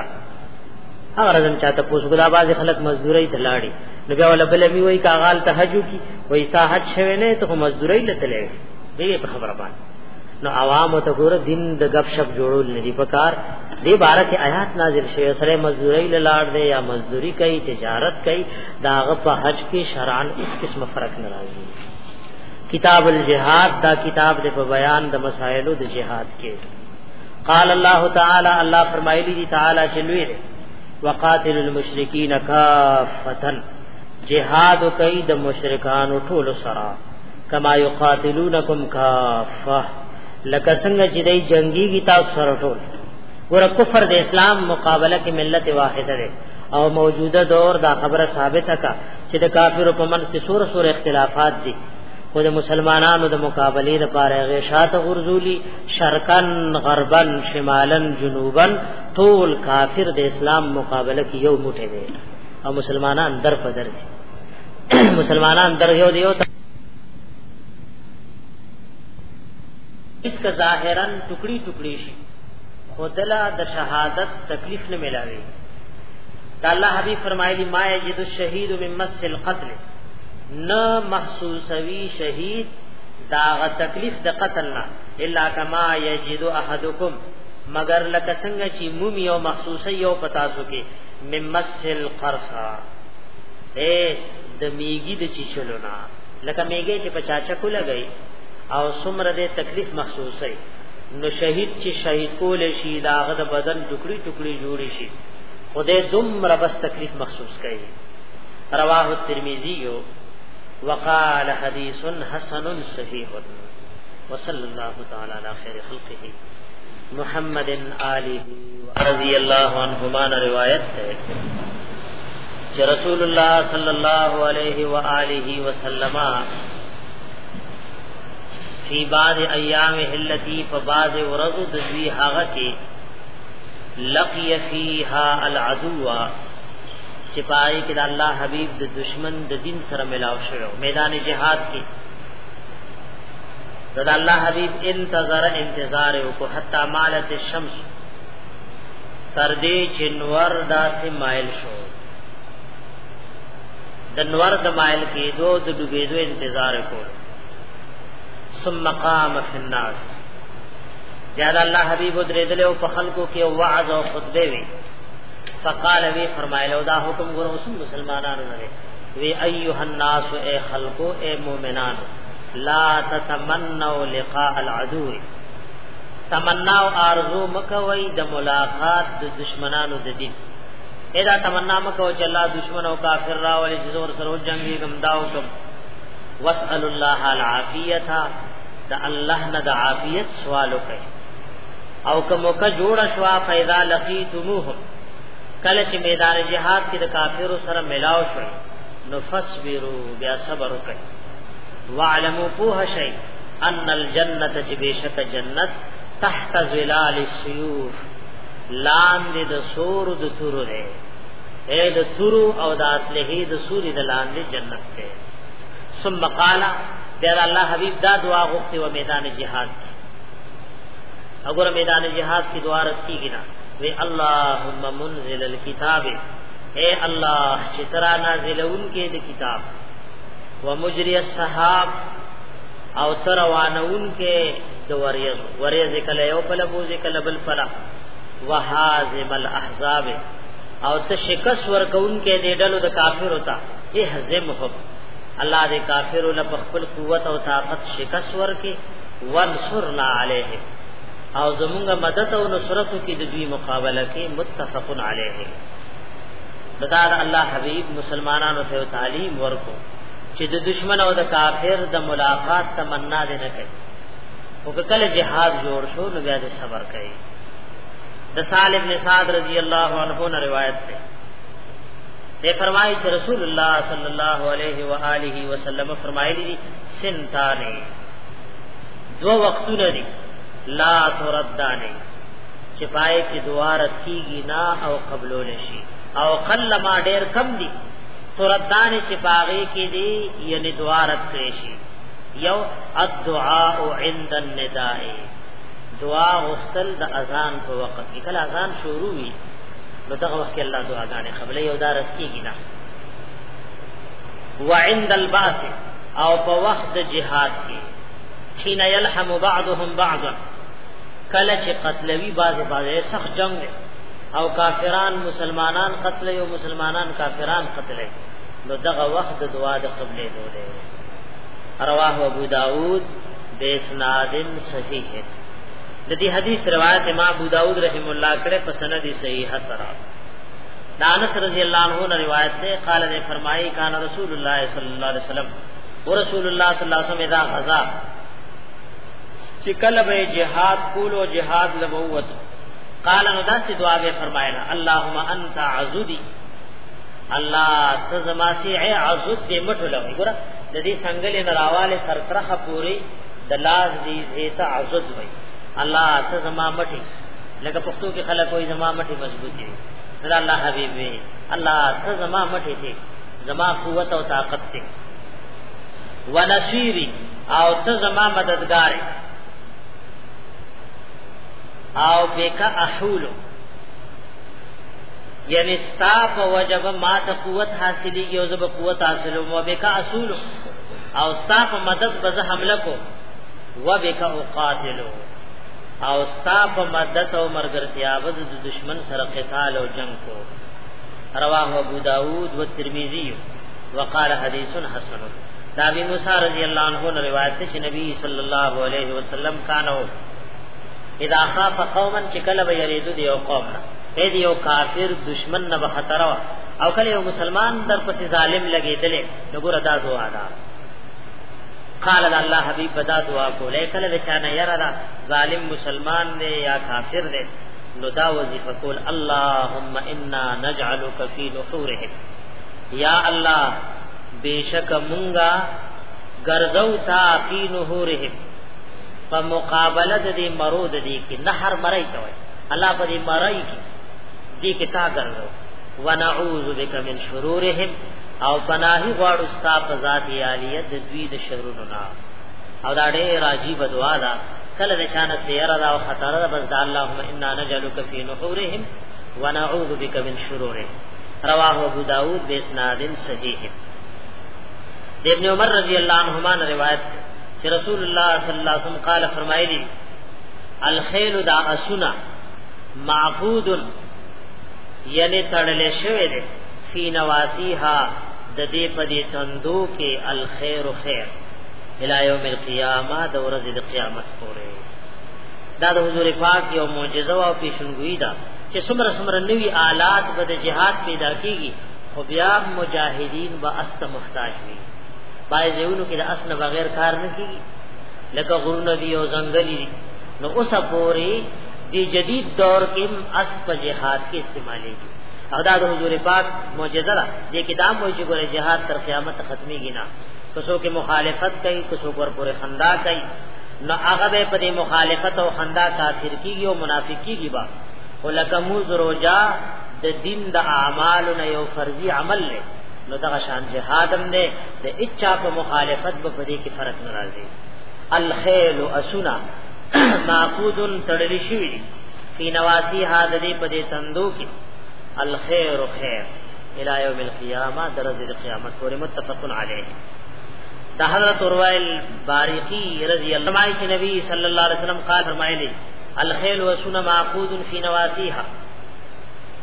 هغه رزم چاته پوسو ګلا باز خلک مزدوري ته لاړي، نو بیا ولا بل می وای کاغال تهجو کی وای تا حج شوه نه ته مزدوري لته لې دې په خبره باندې. نو عوامو ته ګور دین د غب شپ جوړول نه دي پکار. دې بارک آیات نازل شوه سره مزدوري لاړ دي یا مزدوری کوي تجارت کوي داغه په حج کې شرعن اس قسم فرق ناراضي. کتاب الجهاد دا کتاب دے په بیان د مسائلو د جهاد کې. قال الله تعالی الله فرمایلی دی تعالی چلوې وقاتل المشرکین کافتا جهاد کوي د مشرکانو ټول سره کما یقاتلونکم کافه لکه څنګه چې دای جنگي کی تاسو سره ټول. ور کفر د اسلام مقابله کې ملت واحده ده او موجوده دور دا خبره ثابته کا چې د کافرو په منځ کې سور سور اختلافات دي، خو د مسلمانانو د مقابله لپاره غشات غرزولی شرقن غربن شمالن جنوبن ټول کافر د اسلام مقابله کې یو موټی دي او مسلمانان در په در دي. مسلمانان در یو دی یو اس کا ظاهرا ټوکړي ټوکړي شي، خودلا د شهادت تکلیف نه ملاوي. دا الله حبیب فرمایلی ما یجد الشهید من مس القتل، نہ محسوسوی شہید داغ تکلیف د قتل نہ الا کما یجد احدکم مگر لک څنګه چې مومی او محسوسه یو پتا سو کې ممسل قرصا اے د میګی د چیچلو نا لکه میګی چې پچاچا کو لګئی او سمره د تکلیف محسوسه نو شهید چې شهید کول شي داغ د بدن ټوکړي ټوکړي جوړی شي خدای دوم ربس تکلیف محسوس کړي. رواه الترمذی وقال حدیث حسن صحیح وصلی اللہ تعالی علی خیر خلقہ محمد آلہ رضی اللہ عنہما روایت ہے کہ رسول اللہ صلی اللہ علیہ وآلہ وسلم فی بعض ایام التي فبعض ورځو د ذی هغه کې لقی فیها العدو چې پای کې د الله حبیب د دشمن د دین سره ملاو شو میدان جهاد کې د الله حبیب انتظر انتظار وکړو حتا مالت الشمس تر دې چې نور داسې مایل شو. د نور د مایل کې دو د ډوبېدو انتظار وکړو. ثم قام فی الناس یا د الله حبیب درېدل او په خلکو کې وعظ او خطبه وی. فقال وی فرمایلو دا حکم ګورو مسلمانانو نه وی ایها الناس اے خلقو اے مومنان لا تتمنوا لقاء العدو تمنا او ارزو مکوي د ملاقات د دشمنانو د دین ادا تمنا مکو چې الله دشمن او کافر را ولې زور سره جنگي کم داو کم واسال الله العافیه د الله نه د عافیت سوال وکي او کومه کا جوړ شوا فیضا لقیتموهم کله چې میدان جهاد کې د کافرو سره ملاو شو نو فصبروا بیا صبر وکړئ واعلموا فوها شيء ان الجنه چې بشک جنت تحت ظلال السيوف لاندې د سور د تورو ده اے د تورو او د اصله د سوري د لاندې جنت ده. ثم قال بیا الله حبیب دا دعا غوښتي و میدان جهاد وګوره میدان جهاد کی دعا رکھیږي نه وی اللهم منزل الكتاب اے الله چې ترا نازلون کې د کتاب و مجری السحاب او تروانون کې د وریز وریز کله یو په لبوز کله بل فلا وحازم الاحزاب او ته شکست ورکون کې دې ډلو د کافر ہوتا اهزمهم الله دې کافر له خپل قوت او طاقت شکست ورکې وانصرنا علیه او زمونږه مدد او نصرت کې د دوی مقابله کې متفقن علیه. دا الله حبیب مسلمانانو ته تعلیم ورکو چې د دشمن او د کافر د ملاقات تمنا دې نه کوي او کله جهاد جوړ شو نو بیا دې صبر کوي. د سالم بن سعد رضی اللہ عنہ نے روایت ہے تے فرمائی کہ رسول اللہ صلی اللہ علیہ وآلہ وسلم فرمائے دی سنتانے دو وقتونه دي لا تردانی چپائے کی دعا رد کیږي نا او قبول شي او قل ما ډیر کم دي تردانی چپاغي کی دي یعنی دعا رد کړي شي. یو الدعاء عند النداء دعا غسل د اذان په وخت کې کله اذان شروع وي نو دغه وخت کې الله دعاګانې قبلې او دارت کیږي نه. وعند البعث او په وخت د جهاد کې حين يلحم بعضهم بعضا کله چې قتلوي بعض بعض سخت جنگ او کافران مسلمانان قتل او مسلمانان کافران قتل نو دغه وخت د دعا د قبلې دوله. رواه ابو داود باسناد صحیح ہے. د دې حدیث روایت امام ابو داود رحم الله کړه په سند صحیح سره. انس رضی اللہ عنہ نے روایت ہے قال نے فرمائی کان رسول اللہ صلی اللہ علیہ وسلم ورسول اللہ صلی اللہ علیہ وسلم اذا غزا چکل به جهاد کولو جهاد لبوت قال نو داسې دعا به فرمایله اللهم انت عذودی الله تزما سی عذود دې مټو لوي ګره د دې څنګه له راواله سرترخه پوری د لاس دې ایته عذود وای الله تزما مټي لکه پښتو کې خلک وای زما مټي مضبوط دي دا الله حبيب وي الله تزما مټي دي زما قوت او طاقت دي ونصيري او تزما مددگار او بکا احولو یعنی ستا په وجب ما ته قوت حاصلېږي او زب قوت حاصلو مو بکا اصول او ستا په مدد به حمله کو و بکا اقاتلو او ستا په مدد او مرګرتیا به د دشمن سره قتال او جنگ کو. رواه ابو داود و ترمذی وقال حدیث حسن. دا ابي موسی رضی اللہ عنہ نے روایت ہے کہ نبی صلی اللہ علیہ وسلم کانو اذا خاف قوما چکل به یریدو دیو قومنا اے دیو کافر دشمن نه خطر او کله یو مسلمان در پس ظالم لګیدل نو ګور ادا دعا دا قال الله حبیب بدا دعا کو لیکل چانه یرا ظالم مسلمان دے یا کافر دے نو دا وظیفه کول اللهم انا نجعلک فی نحورهم یا الله بیشک مونگا گرزو تا فی نحورهم په مقابله د دې مرود دي کې نهر مړی کوي الله په دې مړی کې دې کې تا ګرځو ونعوذ بک من شرورهم او پناهي غواړو ستا په ذات عالیه د دوی د شرونو نه او دا ډېر عجیب دعا ده کله نشانه سیره دا او خطر ده بس اللهم انا نجعلک فی نحورهم ونعوذ بک من شرورهم. رواه ابو داود باسناد صحیح. ابن عمر رضی اللہ عنہما نے روایت کہ رسول اللہ صلی اللہ علیہ وسلم قال فرمائے الخیل دا اسنا معقود یعنی تړلې شوی دی فی نواسیها د دې په دې تندو کې الخير خیر الی یوم القیامه د ورځې د قیامت پورې. دا د حضور پاک یو معجزه او پیشنګوئی ده چې څومره څومره نوی آلات به د جهاد پیدا کیږي خو بیا مجاهدین به است محتاج وي. بایزونو کې د اسنه بغیر کار نه کیږي لکه غرونه دی او ځنګلي نو اوسه پورې دی جدید دور کې اس په جهاد کې استعمالېږي. ادا د حضور پاک معجزه ده دې کې دا موجي ګره جهاد تر قیامت ختميږي نه کسو کې مخالفت کوي کسو پر پورې خندا کوي نو هغه به په دې مخالفت او خندا کافر کیږي او منافق کیږي با ولکه موز روزا د دین د اعمالو نه یو فرضي عمل له نو دا شان جهاد هم ده د اچا په مخالفت په دې کې فرق ناراضي. الخيل اسنا معقود تړلی شوی فی نواسی حاضری په دې تندو کې الخير خیر الی یوم القیامه درجه قیامت پورې متفق علیه. دا حضرت روایل باریقی رضی اللہ عنہ کہ نبی صلی اللہ علیہ وسلم قال فرمائے الخيل اسنا معقود فی نواسیها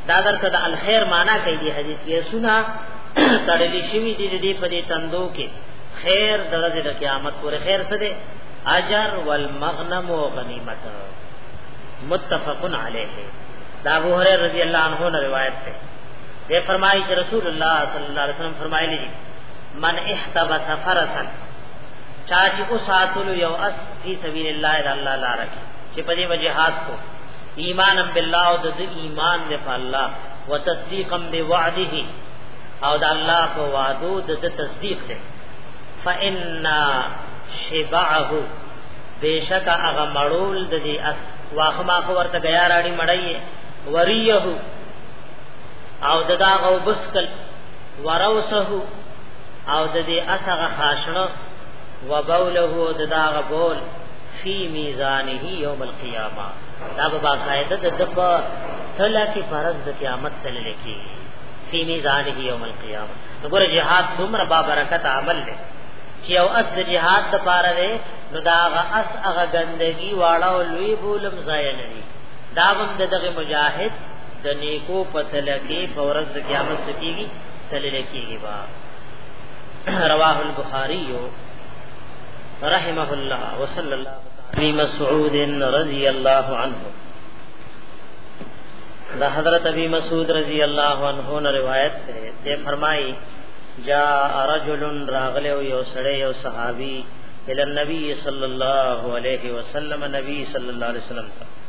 دا درته د الخير معنا کوي دی حدیث کې سنا تړلې شوی دی دې په دې تندو کې خیر درجه د قیامت پورې خیر څه دی اجر والمغنم وغنیمت متفق علیه دا ابو هريره رضی الله عنه نے روایت ہے یہ فرمایي چې رسول الله صلی الله علیه وسلم فرمایلی دي من احتبس فرسا چا چې او ساتلو یو اس فی سبیل الله د الله لپاره چې په دې جهاد کو ایمانم بالله او د ایمان دې په الله وتصدیقا بوعده او د الله په وعدو د تصدیق دې فإن شبعه بیشک هغه مړول د دې اس واخما خو ورته غیا راړي مړی وریه او ددا او بسکل وروسه او د دې اسغه خاشنه وبوله ددا غبول فی میزانه یوم القیامه دا به باقاعده د دپ تله کې فرض د قیامت تل لیکي فی میزانه یوم القیامه وګوره jihad دومره با برکت عمل دی چې او اس د jihad د پاره دی نو دا غ اس هغه ګندګي واړه او لوی بولم ځای نه دی دا هم دغه مجاهد د نیکو پتل کې فورز د قیامت کېږي تل لیکيږي با رواه البخاری رحمه الله وصلی الله ابي مسعود رضی الله عنه دا حضرت ابي مسعود رضی الله عنه نے روایت ہے یہ فرمائی جاء رجل راغله یو سړی یو صحابي الى النبي صلی الله علیه وسلم نبی صلی الله علیه وسلم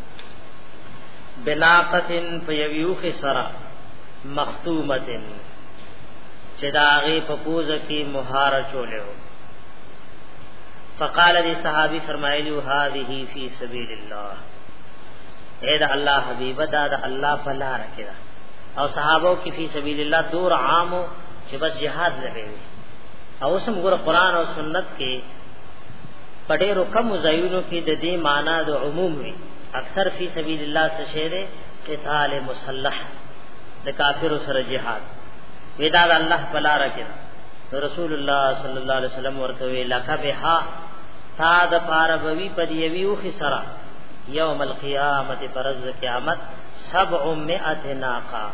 بناقتن فیویوخ سرا مختومتن چداغی پپوز کی مہار چولیو فقال دی صحابی فرمایلیو هذه فی سبیل الله اے دا اللہ حبیب دا دا اللہ پلا رکھدا او صحابوں کی فی سبیل اللہ دور عامو چې بس jihad لوي او سم ګور قران او سنت کې پډېرو کم زایونو کې د دې معنا د عموم وي اکثر فی سبیل الله څه شعر قتال مسلح د کافر سره jihad ودا الله پلا رکھدا رسول الله صلی الله علیه وسلم ورته لقبها تا د پاربوی پدیوی او خسرا یوم القیامت پرز قیامت سبعمائه ناقه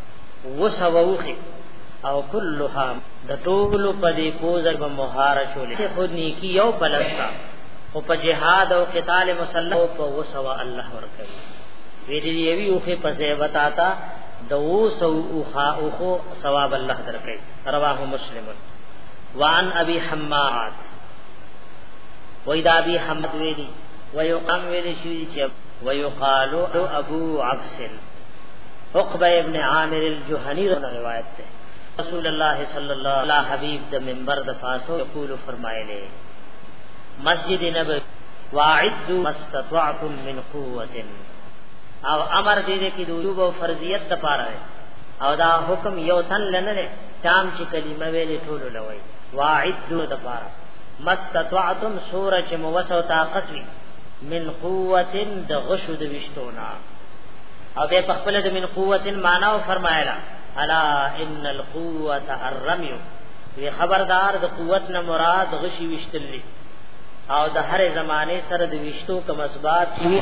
وسووخ او كلها د ټول پدی پوزر په مهاره چولې خود نیکی یو بلستا او په جهاد او قتال مسلح په وسوا الله ورکړي وی دې یوی اوخه پسې وتاتا دو سو اوخا اوخو ثواب الله درکړي رواه مسلم وان ابي حماد وإذا ابي حمد ویلی ويقام ویلی شي چې ويقال ابو عبس عقبه ابن عامر الجهني روایت ده رسول الله صلی الله علیه حبیب د منبر د پاسو یقول فرمایله مسجد نبوی واعدوا مستطعتم من قوه او امر دې دې کې د وجوب او فرضیت د پاره او دا حکم یو تن لنه تام چې کلمه ویلې ټول لوي واعدوا د پاره مستطعتم سورج موسو طاقت وی من قوه د غشو د وشتونا او به په خپل د من قوه معنا او فرمایلا الا ان القوه الرمي وی خبردار د قوت نه مراد غشي وشتلی او د هر زمانه سره د وشتو کوم اسباب وی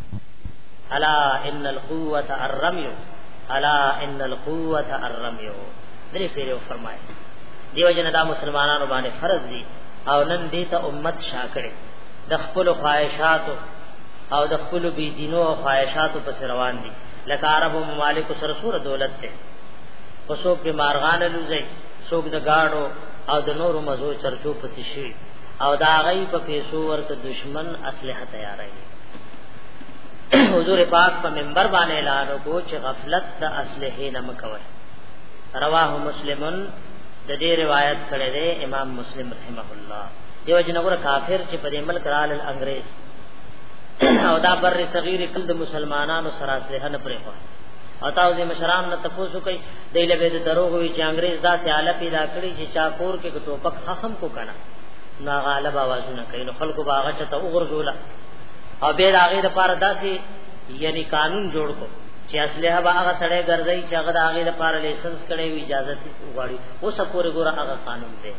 الا ان القوه الرمي الا ان القوه الرمي دې پیرو فرمایي دیو جن دا مسلمانانو باندې فرض دي او نن دې ته امت شاکړي د خپل خواهشات او د خپل بی دینو او خواهشات په روان دي لکه عرب او ممالک سره سور دولت ته وسوک په مارغان لوزي سوک د گاډو او د نورو مزو چرچو پسې شي او دا غي په پیسو ورته دشمن اسلحه تیارای حضور پاک په منبر باندې اعلان وکړو چې غفلت د اسلحه نه مکوي رواه مسلمن د دې روایت کړی دی امام مسلم رحمه الله دیو جنګور کافر چې په دې ملک رال انګريز او دا بر صغیر کل د مسلمانانو سره اسلحه نه پرې و او تاسو دې مشران نه تاسو کوي دایله به د دروغ وی چې انګريز دا سیاله پیدا کړی چې چاکور کې ټوپک خصم کو کنه نا غالب आवाजونه کوي نو خلکو باغ ته وګرځولا او به هغه د پاره داسي یعنی قانون جوړ کو چې اسلحه به هغه سړی ګرځي چې هغه د هغه لپاره لایسنس کړي وي اجازه وغواړي اوس پورې ګوره هغه قانون دی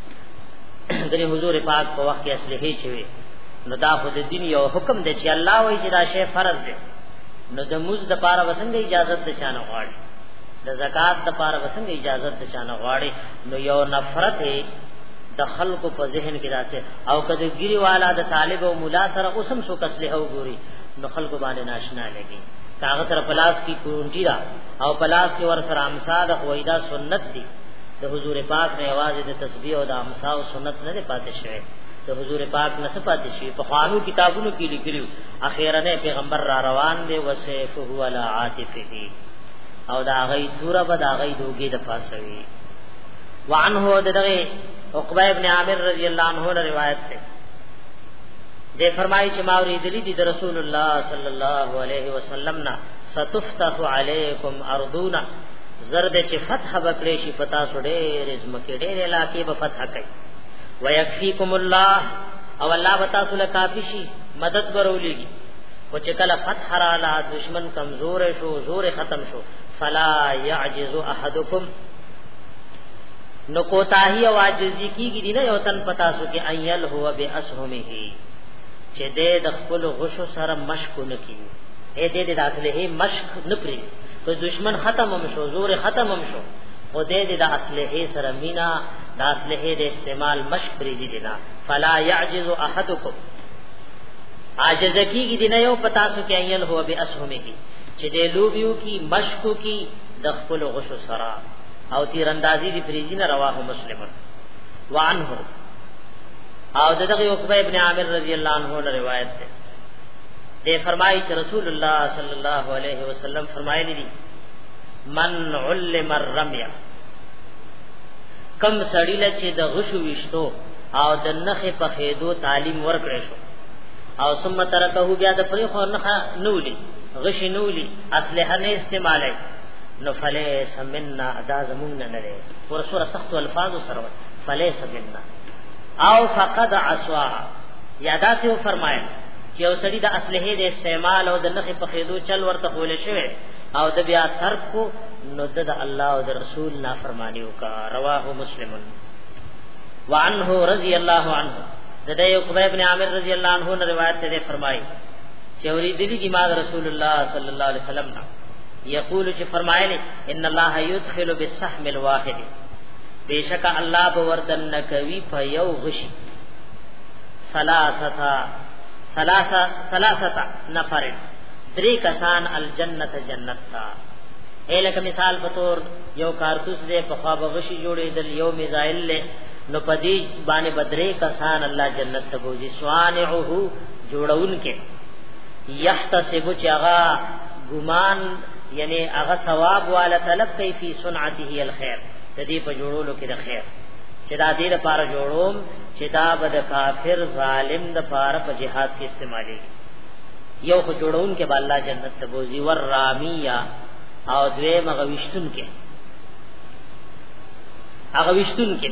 د حضور پاک په وخت کې اسلحه شوی نو دا خو د دین یو حکم دی چې الله وایي چې دا شی فرض دی نو د موز د پاره وسنګ اجازه د چانه غواړي د زکات د پاره وسنګ اجازه د چانه غواړي نو یو نفرت د خلکو په ذهن کې راځي او کله ګيري والا د طالب او مولا سره اوسم سو کسله او ګوري نو خلکو باندې ناشنا لګي کاغذ سره پلاس کی کونټی را او پلاس کې ور سره امسا د قویدا سنت دي د حضور پاک نه आवाज د تسبیح او د امسا او سنت نه پاتې شوی د حضور پاک نه پاتې شي په قانون کتابونو کې لیکلو اخیرا نه پیغمبر را روان دی وسيف هو على عاطفه او دا غي توره به دا غي دوګي د فاسوي وعنه دغه عقبہ ابن عامر رضی اللہ عنہ نے روایت ہے دے فرمائی چې ماوری دلی دی رسول الله صلی الله علیه وسلم نا ستفتح علیکم ارضنا زرد چې فتح بکړې شي پتا سړې رزمکې ډېر علاقې به فتح کوي ويکفیکم الله او الله بتا سول کافی شي مدد ورولېږي او چې کله فتح را لا دشمن کمزور شو زور ختم شو فلا يعجز احدکم نو کوتاہی او عاجزی کیږي دینه یو تن پتا سو کې ایل هو باسهمه چې دې د خپل غشو سره مشک نکي اے دې د اصله مشک نپري تو دشمن ختم هم شو زور ختم هم شو او دې د اصله سره مینا د اصله د استعمال مشک پرې دي دینا فلا يعجز احدکم عاجز کیږي دینه یو پتا سو کې ایل هو باسهمه چې دې لوبیو کی مشکو کی د خپل غشو سره او تیر اندازی دی فریزی نے رواه مسلم وعنه او دغه عقبہ ابن عامر رضی اللہ عنہ نے روایت ہے دے فرمائی کہ رسول اللہ صلی اللہ علیہ وسلم فرمائے دی من علم الرمي کم سړی له چې د غشو وشتو او د نخې په خېدو تعلیم ورکړې شو او ثم ترکه بیا د پرې خو نخه نولي غش نولي اسلحه نه استعمالای نو فلیس مننا ادا زمون نه لري ورسره سخت الفاظ سره فلیس مننا او فقد عصوا یادا سے فرمایا چې اوسړي د اسلحه د استعمال او د نخ په خېدو چل ورته کول شوی او د بیا ترک کو نو د الله او د رسول نافرمانی وکا رواه مسلم وعنه رضی الله عنه د عقبہ ابن عامر رضی الله عنه نے روایت ده فرمای چې اوریدلی کی ما رسول الله صلی الله علیه وسلم نا یقول چې فرمایلی ان الله يدخل بالسهم الواحد بیشک الله بوردن کوي په یو غشي ثلاثه ثلاثه ثلاثه نفر درې کسان الجنت جنت تا الک مثال په تور یو کارتوس دې په خوا بغشي جوړې دل یو میزایل له نو پدی باندې بدرې کسان الله جنت ته بوزي سوانعه جوړون کې یحتسب چغا ګمان یعنی هغه ثواب والا طلب کوي فی صنعته الخير تدی په جوړولو کې د خیر چې دا دې لپاره جوړوم چې دا بد کافر ظالم د لپاره په jihad کې استعمالي یو خو جوړون کې به الله جنت ته بوزي ور رامیه او دوی مغوشتون کې هغه وشتون کې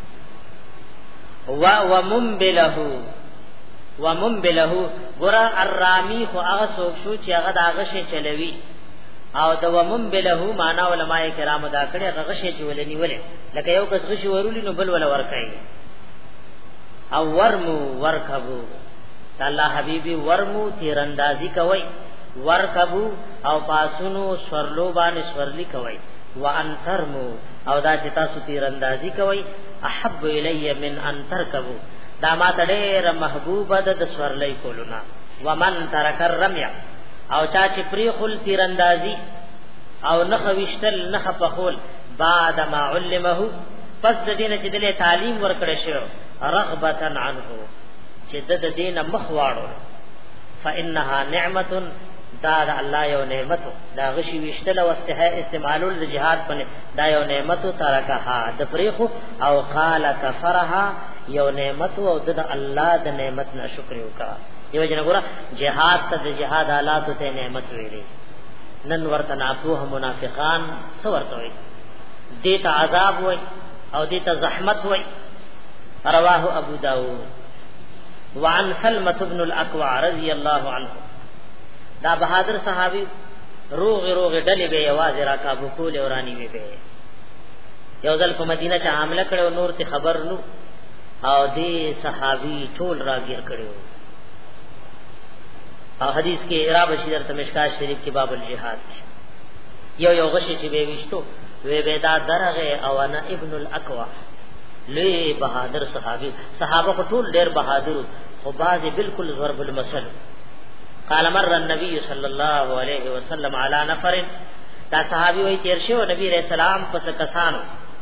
وا ومنبله ومنبله ګره الرامی خو هغه څوک شو چې هغه داغه شي چلوي او د ومنبله معنا علماء کرام دا کړي هغه شي چې ولني ولې لکه یو کس غشي ورولي نو بل ولا ورکای او ورمو ورکبو الله حبيبي ورمو تیراندازي کوي ورکبو او پاسونو سورلو باندې سورلی کوي وانترمو او دا چې تاسو تیراندازي کوي احب الی من ان ترکبو دا ما ډېر محبوبه ده د سورلې کولونه ومن ترک الرمي او چا چې پری خل تیراندازي او نخ وشتل نخ پخول بعد ما علمه پس د دینه چې دله تعلیم ورکړې شو رغبتا عنه چې د دینه مخواړو فانها نعمت دا د الله یو نعمت دا غشي وشتل او استعمالول د جهاد په دا یو نعمت ترکها د پریخو او قال کفرها یو نعمت او د الله د نعمت نه شکر وکا یو جن ګور جهاد ته د جهاد حالات ته نعمت ویلي نن ورته ناپوه منافقان څو ورته وي دې ته عذاب وي او دې ته زحمت وي رواه ابو داود وعن سلمة بن الاكوع رضی الله عنه دا بہادر صحابی روغ روغ ډلې به आवाज را کابو کول اورانی وی به یو ځل په مدینه چې حمله کړو نور ته خبر نو او دې صحابي ټول راګیر کړو او حدیث کې اعراب شیدر تمشکا شریف کې باب الجihad یو یو غشي چې به وشتو وی بيدا درغه او انا ابن الاقوا لوی بہادر صحابي صحابه کو ټول ډېر بہادر خو باز بالکل ضرب المثل قال مر النبي صلى الله عليه وسلم على نفر دا صحابي وی تیر شو نبی رسول الله پس کسانو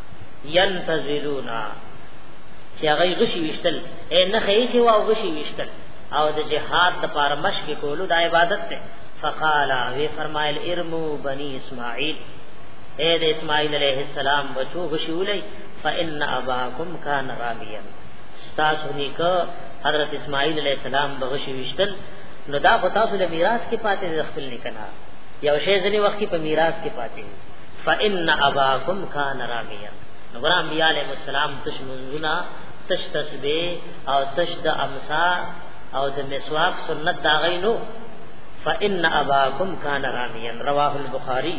ينتظرونا چې هغه غشي وشتل اے نه خې چې واو غشي وشتل او د جهاد د پاره مشق کولو د عبادت ته فقال وی فرمایل ارمو بني اسماعیل اے د اسماعیل علیہ السلام بچو غشولای فان اباکم کان رامیا استاسو نیکو حضرت اسماعیل علیہ السلام بغشي وشتل نو دا په تاسو له میراث کې پاتې خپل نکنا یو شی ځنی وخت په میراث کې پاتې فان اباکم کان رامیا نو ګرام انبیاء علیہ السلام تشمنزنا تش تسبیح او تش د امسا او د مسواک سنت دا غینو فان اباکم کان رامیا رواه البخاری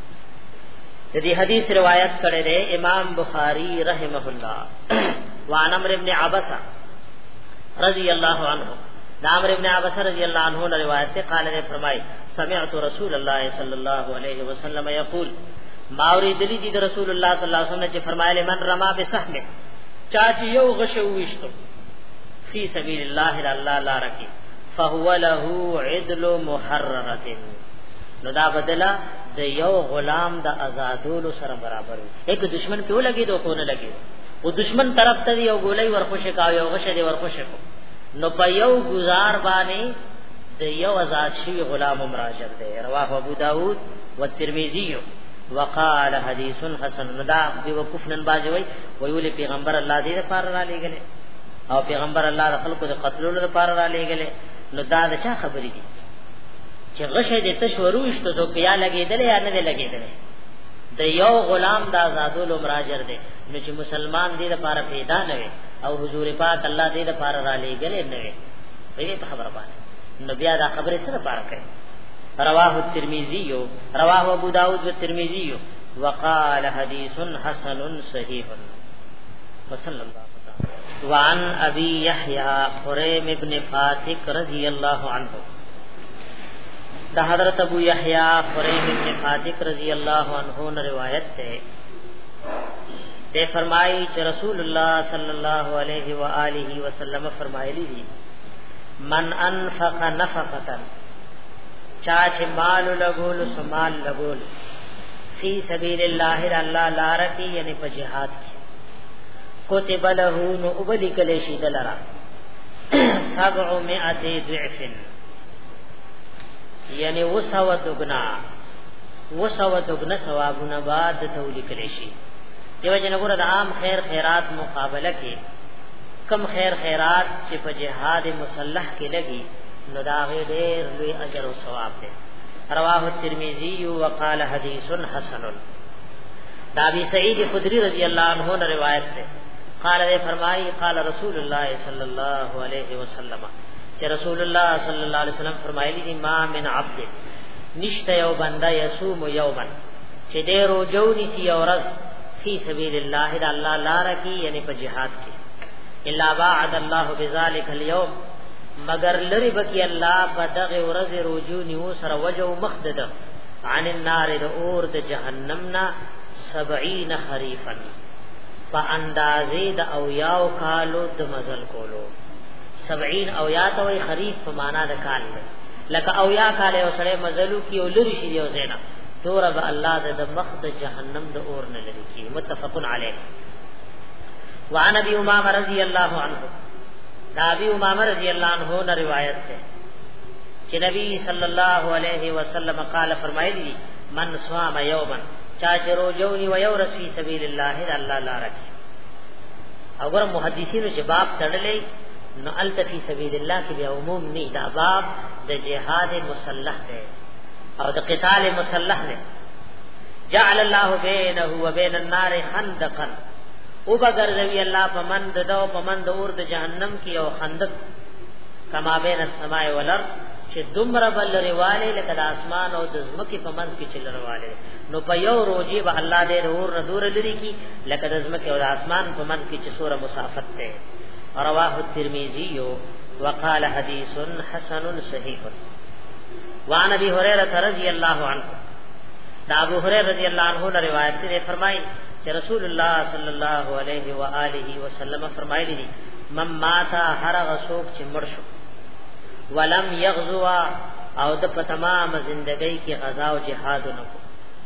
دې حدیث روایت کړی دی امام بخاری رحمه الله وان عمرو ابن عبسہ رضی اللہ عنہ عمرو ابن عبسہ رضی اللہ عنہ نے روایت سے قال نے فرمائی سمعت رسول اللہ صلی اللہ علیہ وسلم یقول ماوری دلی دی رسول اللہ صلی اللہ علیہ وسلم نے فرمایا من رما بسهم چاچ یو غشو وشتو فی سبیل اللہ اللہ لا رکی فهو له عدل محررۃ نو دا بدلا د یو غلام د آزادولو سره برابر ایک دشمن کیوں لگی دو کو نه لگی وہ دشمن طرف ته یو ګولای ورخوشه کا یو غشه دی ورخوشه کو نو په یو گزار باندې د یو آزاد شوی غلام مراجر دی رواه ابو داود و ترمذی وقال حدیث حسن ندا دی وقفنن باجوي ویول پیغمبر الله دې لپاره را لېګلې او پیغمبر الله د خلکو د قتلولو لپاره را لېګلې نو دا د چا خبرې دي چې غشه دې تشوروشته زو کیا لګېدل یا نه لګېدل د یو غلام د آزادولو مراجر دی نو چې مسلمان دې لپاره پیدا نه وي او حضور پاک الله دې لپاره را لېګلې نه وي دې په خبره باندې نو بیا دا خبره سره پاره کوي رواه الترمذی رواه ابو داود والترمذی وقال حدیث حسن صحیح وصلی الله تعالی وعن ابي يحيى خريم ابن فاتك رضی اللہ عنہ دا حضرت ابو یحییٰ خریم ابن فاتک رضی اللہ عنہ نے روایت ہے تے فرمائی کہ رسول اللہ صلی اللہ علیہ وآلہ وسلم فرمائے لی من انفق نفقتا چاچ مال لگول سمال لگول فی سبیل اللہ اللہ لارکی یعنی پا جہاد کی کتب لہو نعبلی کلیشی دلرا سبع مئت ضعف یعنی وسو دگنا وسو دگنا ثوابونه بعد تولی کړي شي دیو جن ګور د عام خیر خیرات مقابله کې کم خیر خیرات چې په جهاد مسلح کې لګي نو دا غیر لوی اجر او ثواب دی رواه الترمذی وقال حدیث حسن دا ابي سعید خدری رضی اللہ عنہ نے روایت ہے قال نے فرمائی قال رسول اللہ صلی اللہ علیہ وسلم چې رسول الله صلی الله علیه وسلم فرمایلی دي ما من عبد نشته یو بنده یصوم یوما چې دې روزو نیسی اورز فی سبیل الله د الله لار کی یعنی په jihad کې الا بعد الله بذلک اليوم مگر لری بکی الله په دغه ورځ روزو نیو سره وجو مخدد عن النار د اور د جهنم نا سبعین خریفا فاندازې د او یاو کالو د مزل کولو سبعین او یا ته وی خریف په معنا د کال لکه او یا کال او سره مزلو کی او لری شي یو زینا تورب الله د مخد جهنم د اور نه لري کی متفق علیه وعن ابي امامه رضی الله عنه دا ابي امامه رضی الله عنه نے روایت ہے کہ نبی صلی اللہ علیہ وسلم قال فرمایلی من صام یوما چاچ روزونی و یورس فی سبیل الله الله لا رکی اور محدثین شباب تړلې نو التفی سبیل الله کې بیا عموم نه دا باب د جهاد مسلح ده او د قتال مسلح ده جعل الله بینه و بین النار خندقا او بغیر روی الله پمند دو پمند اور د جهنم کې او خندق کما بین السماء والارض چې دومره بل رواله لکه د اسمان او د زمکه پمنځ کې چل رواله نو په یو روزي به الله دې اور نذور لري کی لکه د زمکه او د اسمان پمنځ کې چې سوره مسافت ده رواه الترمذی وقال حدیث حسن صحیح وعن ابي هريره رضی الله عنه دا ابو هريره رضی الله عنه نے روایت سے فرمائی کہ رسول اللہ صلی اللہ علیہ وآلہ وسلم فرمایلی دي من ماتا هر غسوک چې مړ شو ولم يغزوا او د په تمام زندګۍ کې غزا او جهاد نه کو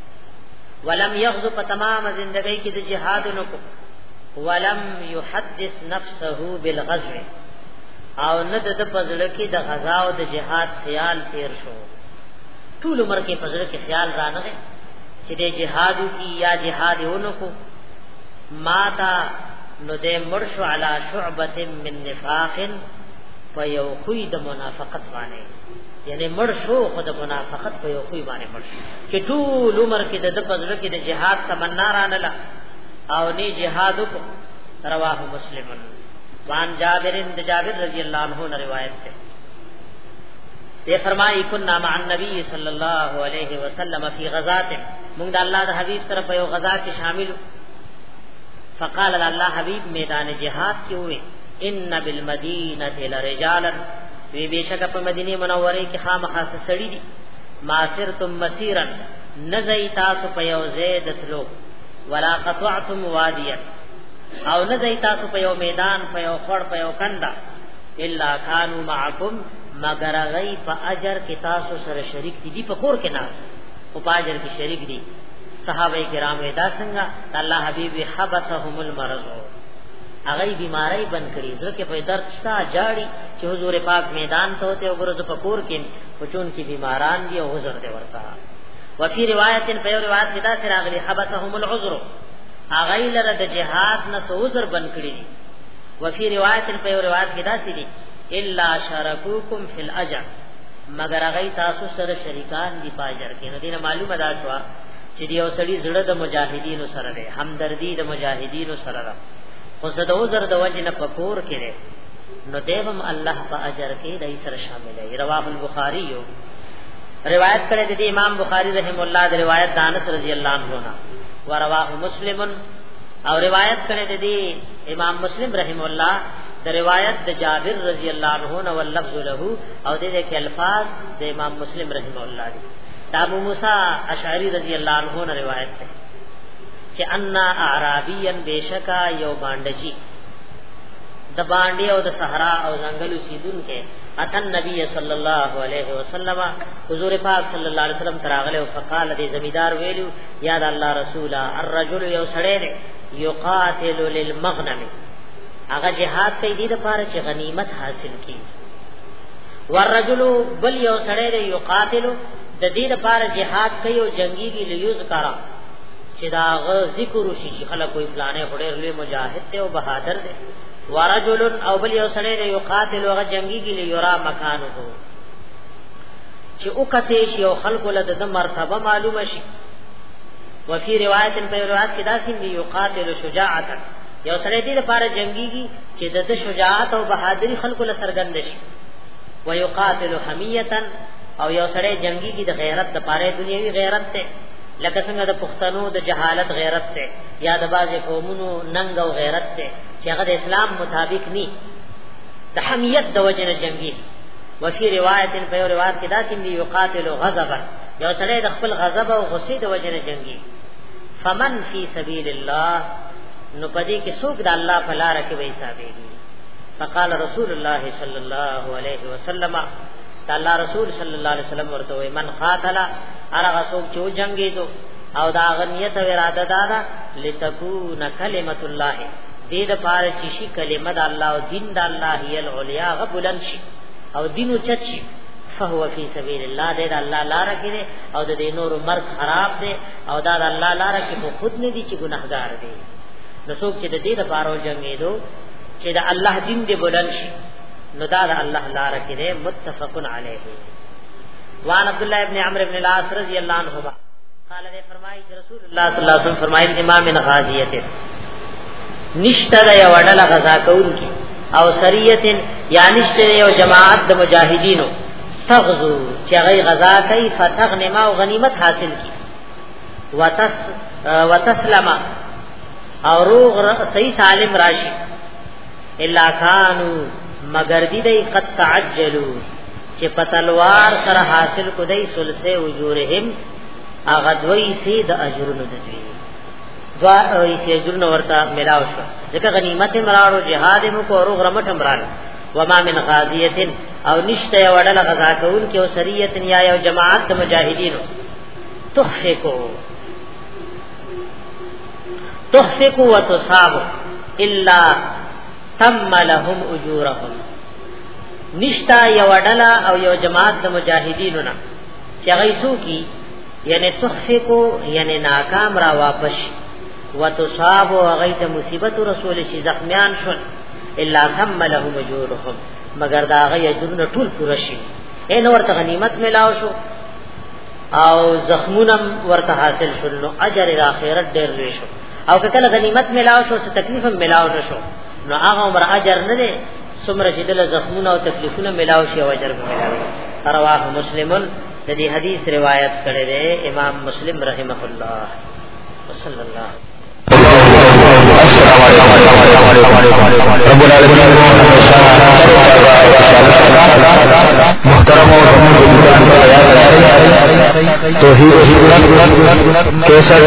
ولم يغزو په تمام زندګۍ کې د جهاد نه کو ولم يحدث نفسه بالغزو او نه د پزړه کې د غزا او د جهاد خیال تیر شو ټول عمر کې پزړه کې خیال رانه چې د جهادو کی یا جهادونو کو ماتا نو دې مرشو علی شعبه من نفاق فیو خوی د منافقت باندې یعنی مرشو خود منافقت په یو خوی باندې مرشو چې ټول عمر کې د پزړه کې د جهاد تمنا رانه لا او ني جهاد کو رواه مسلم وان جابر بن جابر رضی اللہ عنہ نے روایت ہے یہ فرمائی كنا مع النبي صلی اللہ علیہ وسلم فی غزات موږ د الله د حبیب سره په یو غزا کې شامل فقال الله حبیب میدان جهاد کې ہوئے ان بالمدینه لرجالا وی بشک په مدینه منوره کې خامخا سړی دي ما سرتم مسیرا نزئی تاسو په یو زید تلو ولا قطعتم وادیا او نزئی تاسو په یو میدان په یو خړ په یو کنده الا كانوا معكم مگر غی په اجر کې تاسو سره شریک دي په کور کې ناس او په اجر کې شریک دي صحابه کرام ادا څنګه الله حبیب حبسهم المرض هغه بیماری بند کړي ځکه په درد شتا جاړي چې حضور پاک میدان ته ته وګورځ په کور کې پچون کې بیماران دي او عذر دي ورته وفي روایت په روایت کې دا سره غلي حبسهم العذر هغه لره د جهاد نه عذر بند کړي وفي روایت په روایت کې دا سړي الا شرکوکم فی الاجر مگر هغه تاسو سره شریکان دي پاجر کې نو دینه معلومه ده شو چې دی اوسړي زړه د مجاهدینو سره ده همدردی د مجاهدینو سره ده خو زده عذر د وجه نه پکور کړي نو دیوم الله په اجر کې دای سره شامل دی رواه البخاری روایت کړی دی امام بخاری رحم الله د روایت انس رضی الله عنه نا ورواه مسلم او روایت کړی دی امام مسلم رحم الله د روایت د جابر رضی الله عنه نو واللفظ له او د دې کې الفاظ د امام مسلم رحم الله دی د ابو موسی اشعری رضی الله عنه نو روایت ده چې ان اعرابیان بشکا یو باندچی د باندې او د صحرا او ځنګلو سیدون کې اتن نبی صلی الله علیه وسلم حضور پاک صلی الله علیه وسلم تراغله او فقال دې زمیدار ویلو یا د الله رسولا الرجل یو سړی دی یقاتل للمغنم هغه جهاد کوي د لپاره چې غنیمت حاصل کړي والرجل بل یو سړی دی یقاتل د دې لپاره جهاد کوي او جنگي کې لیوز کرا چې دا غ ذکر شي چې خلک کوئی پلانې هډېر لوی مجاهد دی او بہادر دی ورجل او بل یو سړی دی یقاتل او جنگي کې لیورا مکانو چې او کته شي او خلکو له د مرتبه معلومه شي وفي روایت په روایت کې دا څنګه یقاتل شجاعت یو سړی دی لپاره جنگيږي چې د شجاعت او بہادری خلکو له سرګند شي ويقاتل حمیه او یو سړی جنگيږي د غیرت د پاره دنیوي غیرت ته لکه څنګه د پښتنو د جهالت غیرت ته یا د باز قومونو ننګ او غیرت ته چې هغه د اسلام مطابق ني د حمیت د وجه نه جنگي وفي روایت په روایت کې دا چې یقاتل غضبا یو سړی د خپل غضب او غصې د وجه نه جنگي فمن فی سبیل الله نو پدې کې څوک د الله په لار کې وې حسابېږي فقال رسول الله صلی الله علیه وسلم الله رسول صلی الله علیه وسلم ورته وي من قاتل ارغه څوک چې جنگي دو او دا غنیت او اراده دادا لتكون کلمت الله دې د پاره چې شي کلمت الله او دین د الله هي العليا غبلن شي او دینو چت شي فهو فی سبیل الله دې د الله لار کې او د دې نور مرګ خراب دي او دا د الله لار کې خود نه دي چې ګناهګار دي نو څوک چې د دې د پاره جنگي دو چې د الله دین دې بلند شي نو دا د الله لار کې ده متفق علیه وان عبد الله ابن عمرو ابن العاص رضی الله عنهما قال نے فرمائی کہ رسول اللہ صلی اللہ علیہ وسلم فرمائے امام غازیت نشتہ یا وډل غزا کون کی او سریت یا نشتہ یو جماعت د مجاهدینو تغزو چې غي غزا کوي فتغنم او غنیمت حاصل کی وتس وتسلم او روغ صحیح سالم راشي الا کانوا مگر دی دی قد تعجلوا چې پتلوار سره حاصل کو دی سلسه اجورهم اغدوی سی د اجرونو د دوی دوا ای سی اجرونو ورته ملاو شو ځکه غنیمت مراړو جهاد مو کو روغ رمټ امران وما من غازیه او نشته وړل غزا کول کې او سریه یا یو جماعت د مجاهدینو تخفقو تخفقو وتصاب الا تم لهم اجورهم نشتا یو وړلا او یو جماعت د مجاهدینو نه چې غیسو کی یعنی تخفقو یعنی ناکام را واپس وتصاب غیت مصیبت رسول شي زخمیان شون الا تم لهم اجورهم مگر دا غي اجرونه ټول پوره شي اے نو ورته غنیمت ملاو شو او زخمونم ورته حاصل شول نو اجر اخرت ډېر وی شو او کله غنیمت ملاو شو څه تکلیف ملاو نشو نو هغه عمر اجر نه دي سمره چې دل زخمونه او تکلیفونه ملاو شي او اجر ملاوي رواه مسلمون د دې حدیث روایت کړی دی امام مسلم رحمه الله صلی الله السلام علیکم رب العالمین محترم توحید کیسر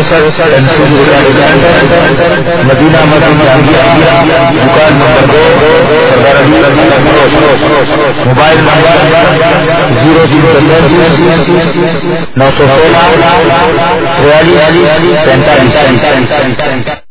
مدینہ مدینہ دکان نمبر دو سردار علی موبائل نمبر زیرو زیرو نو سو سولہ تریالیس پینتالیس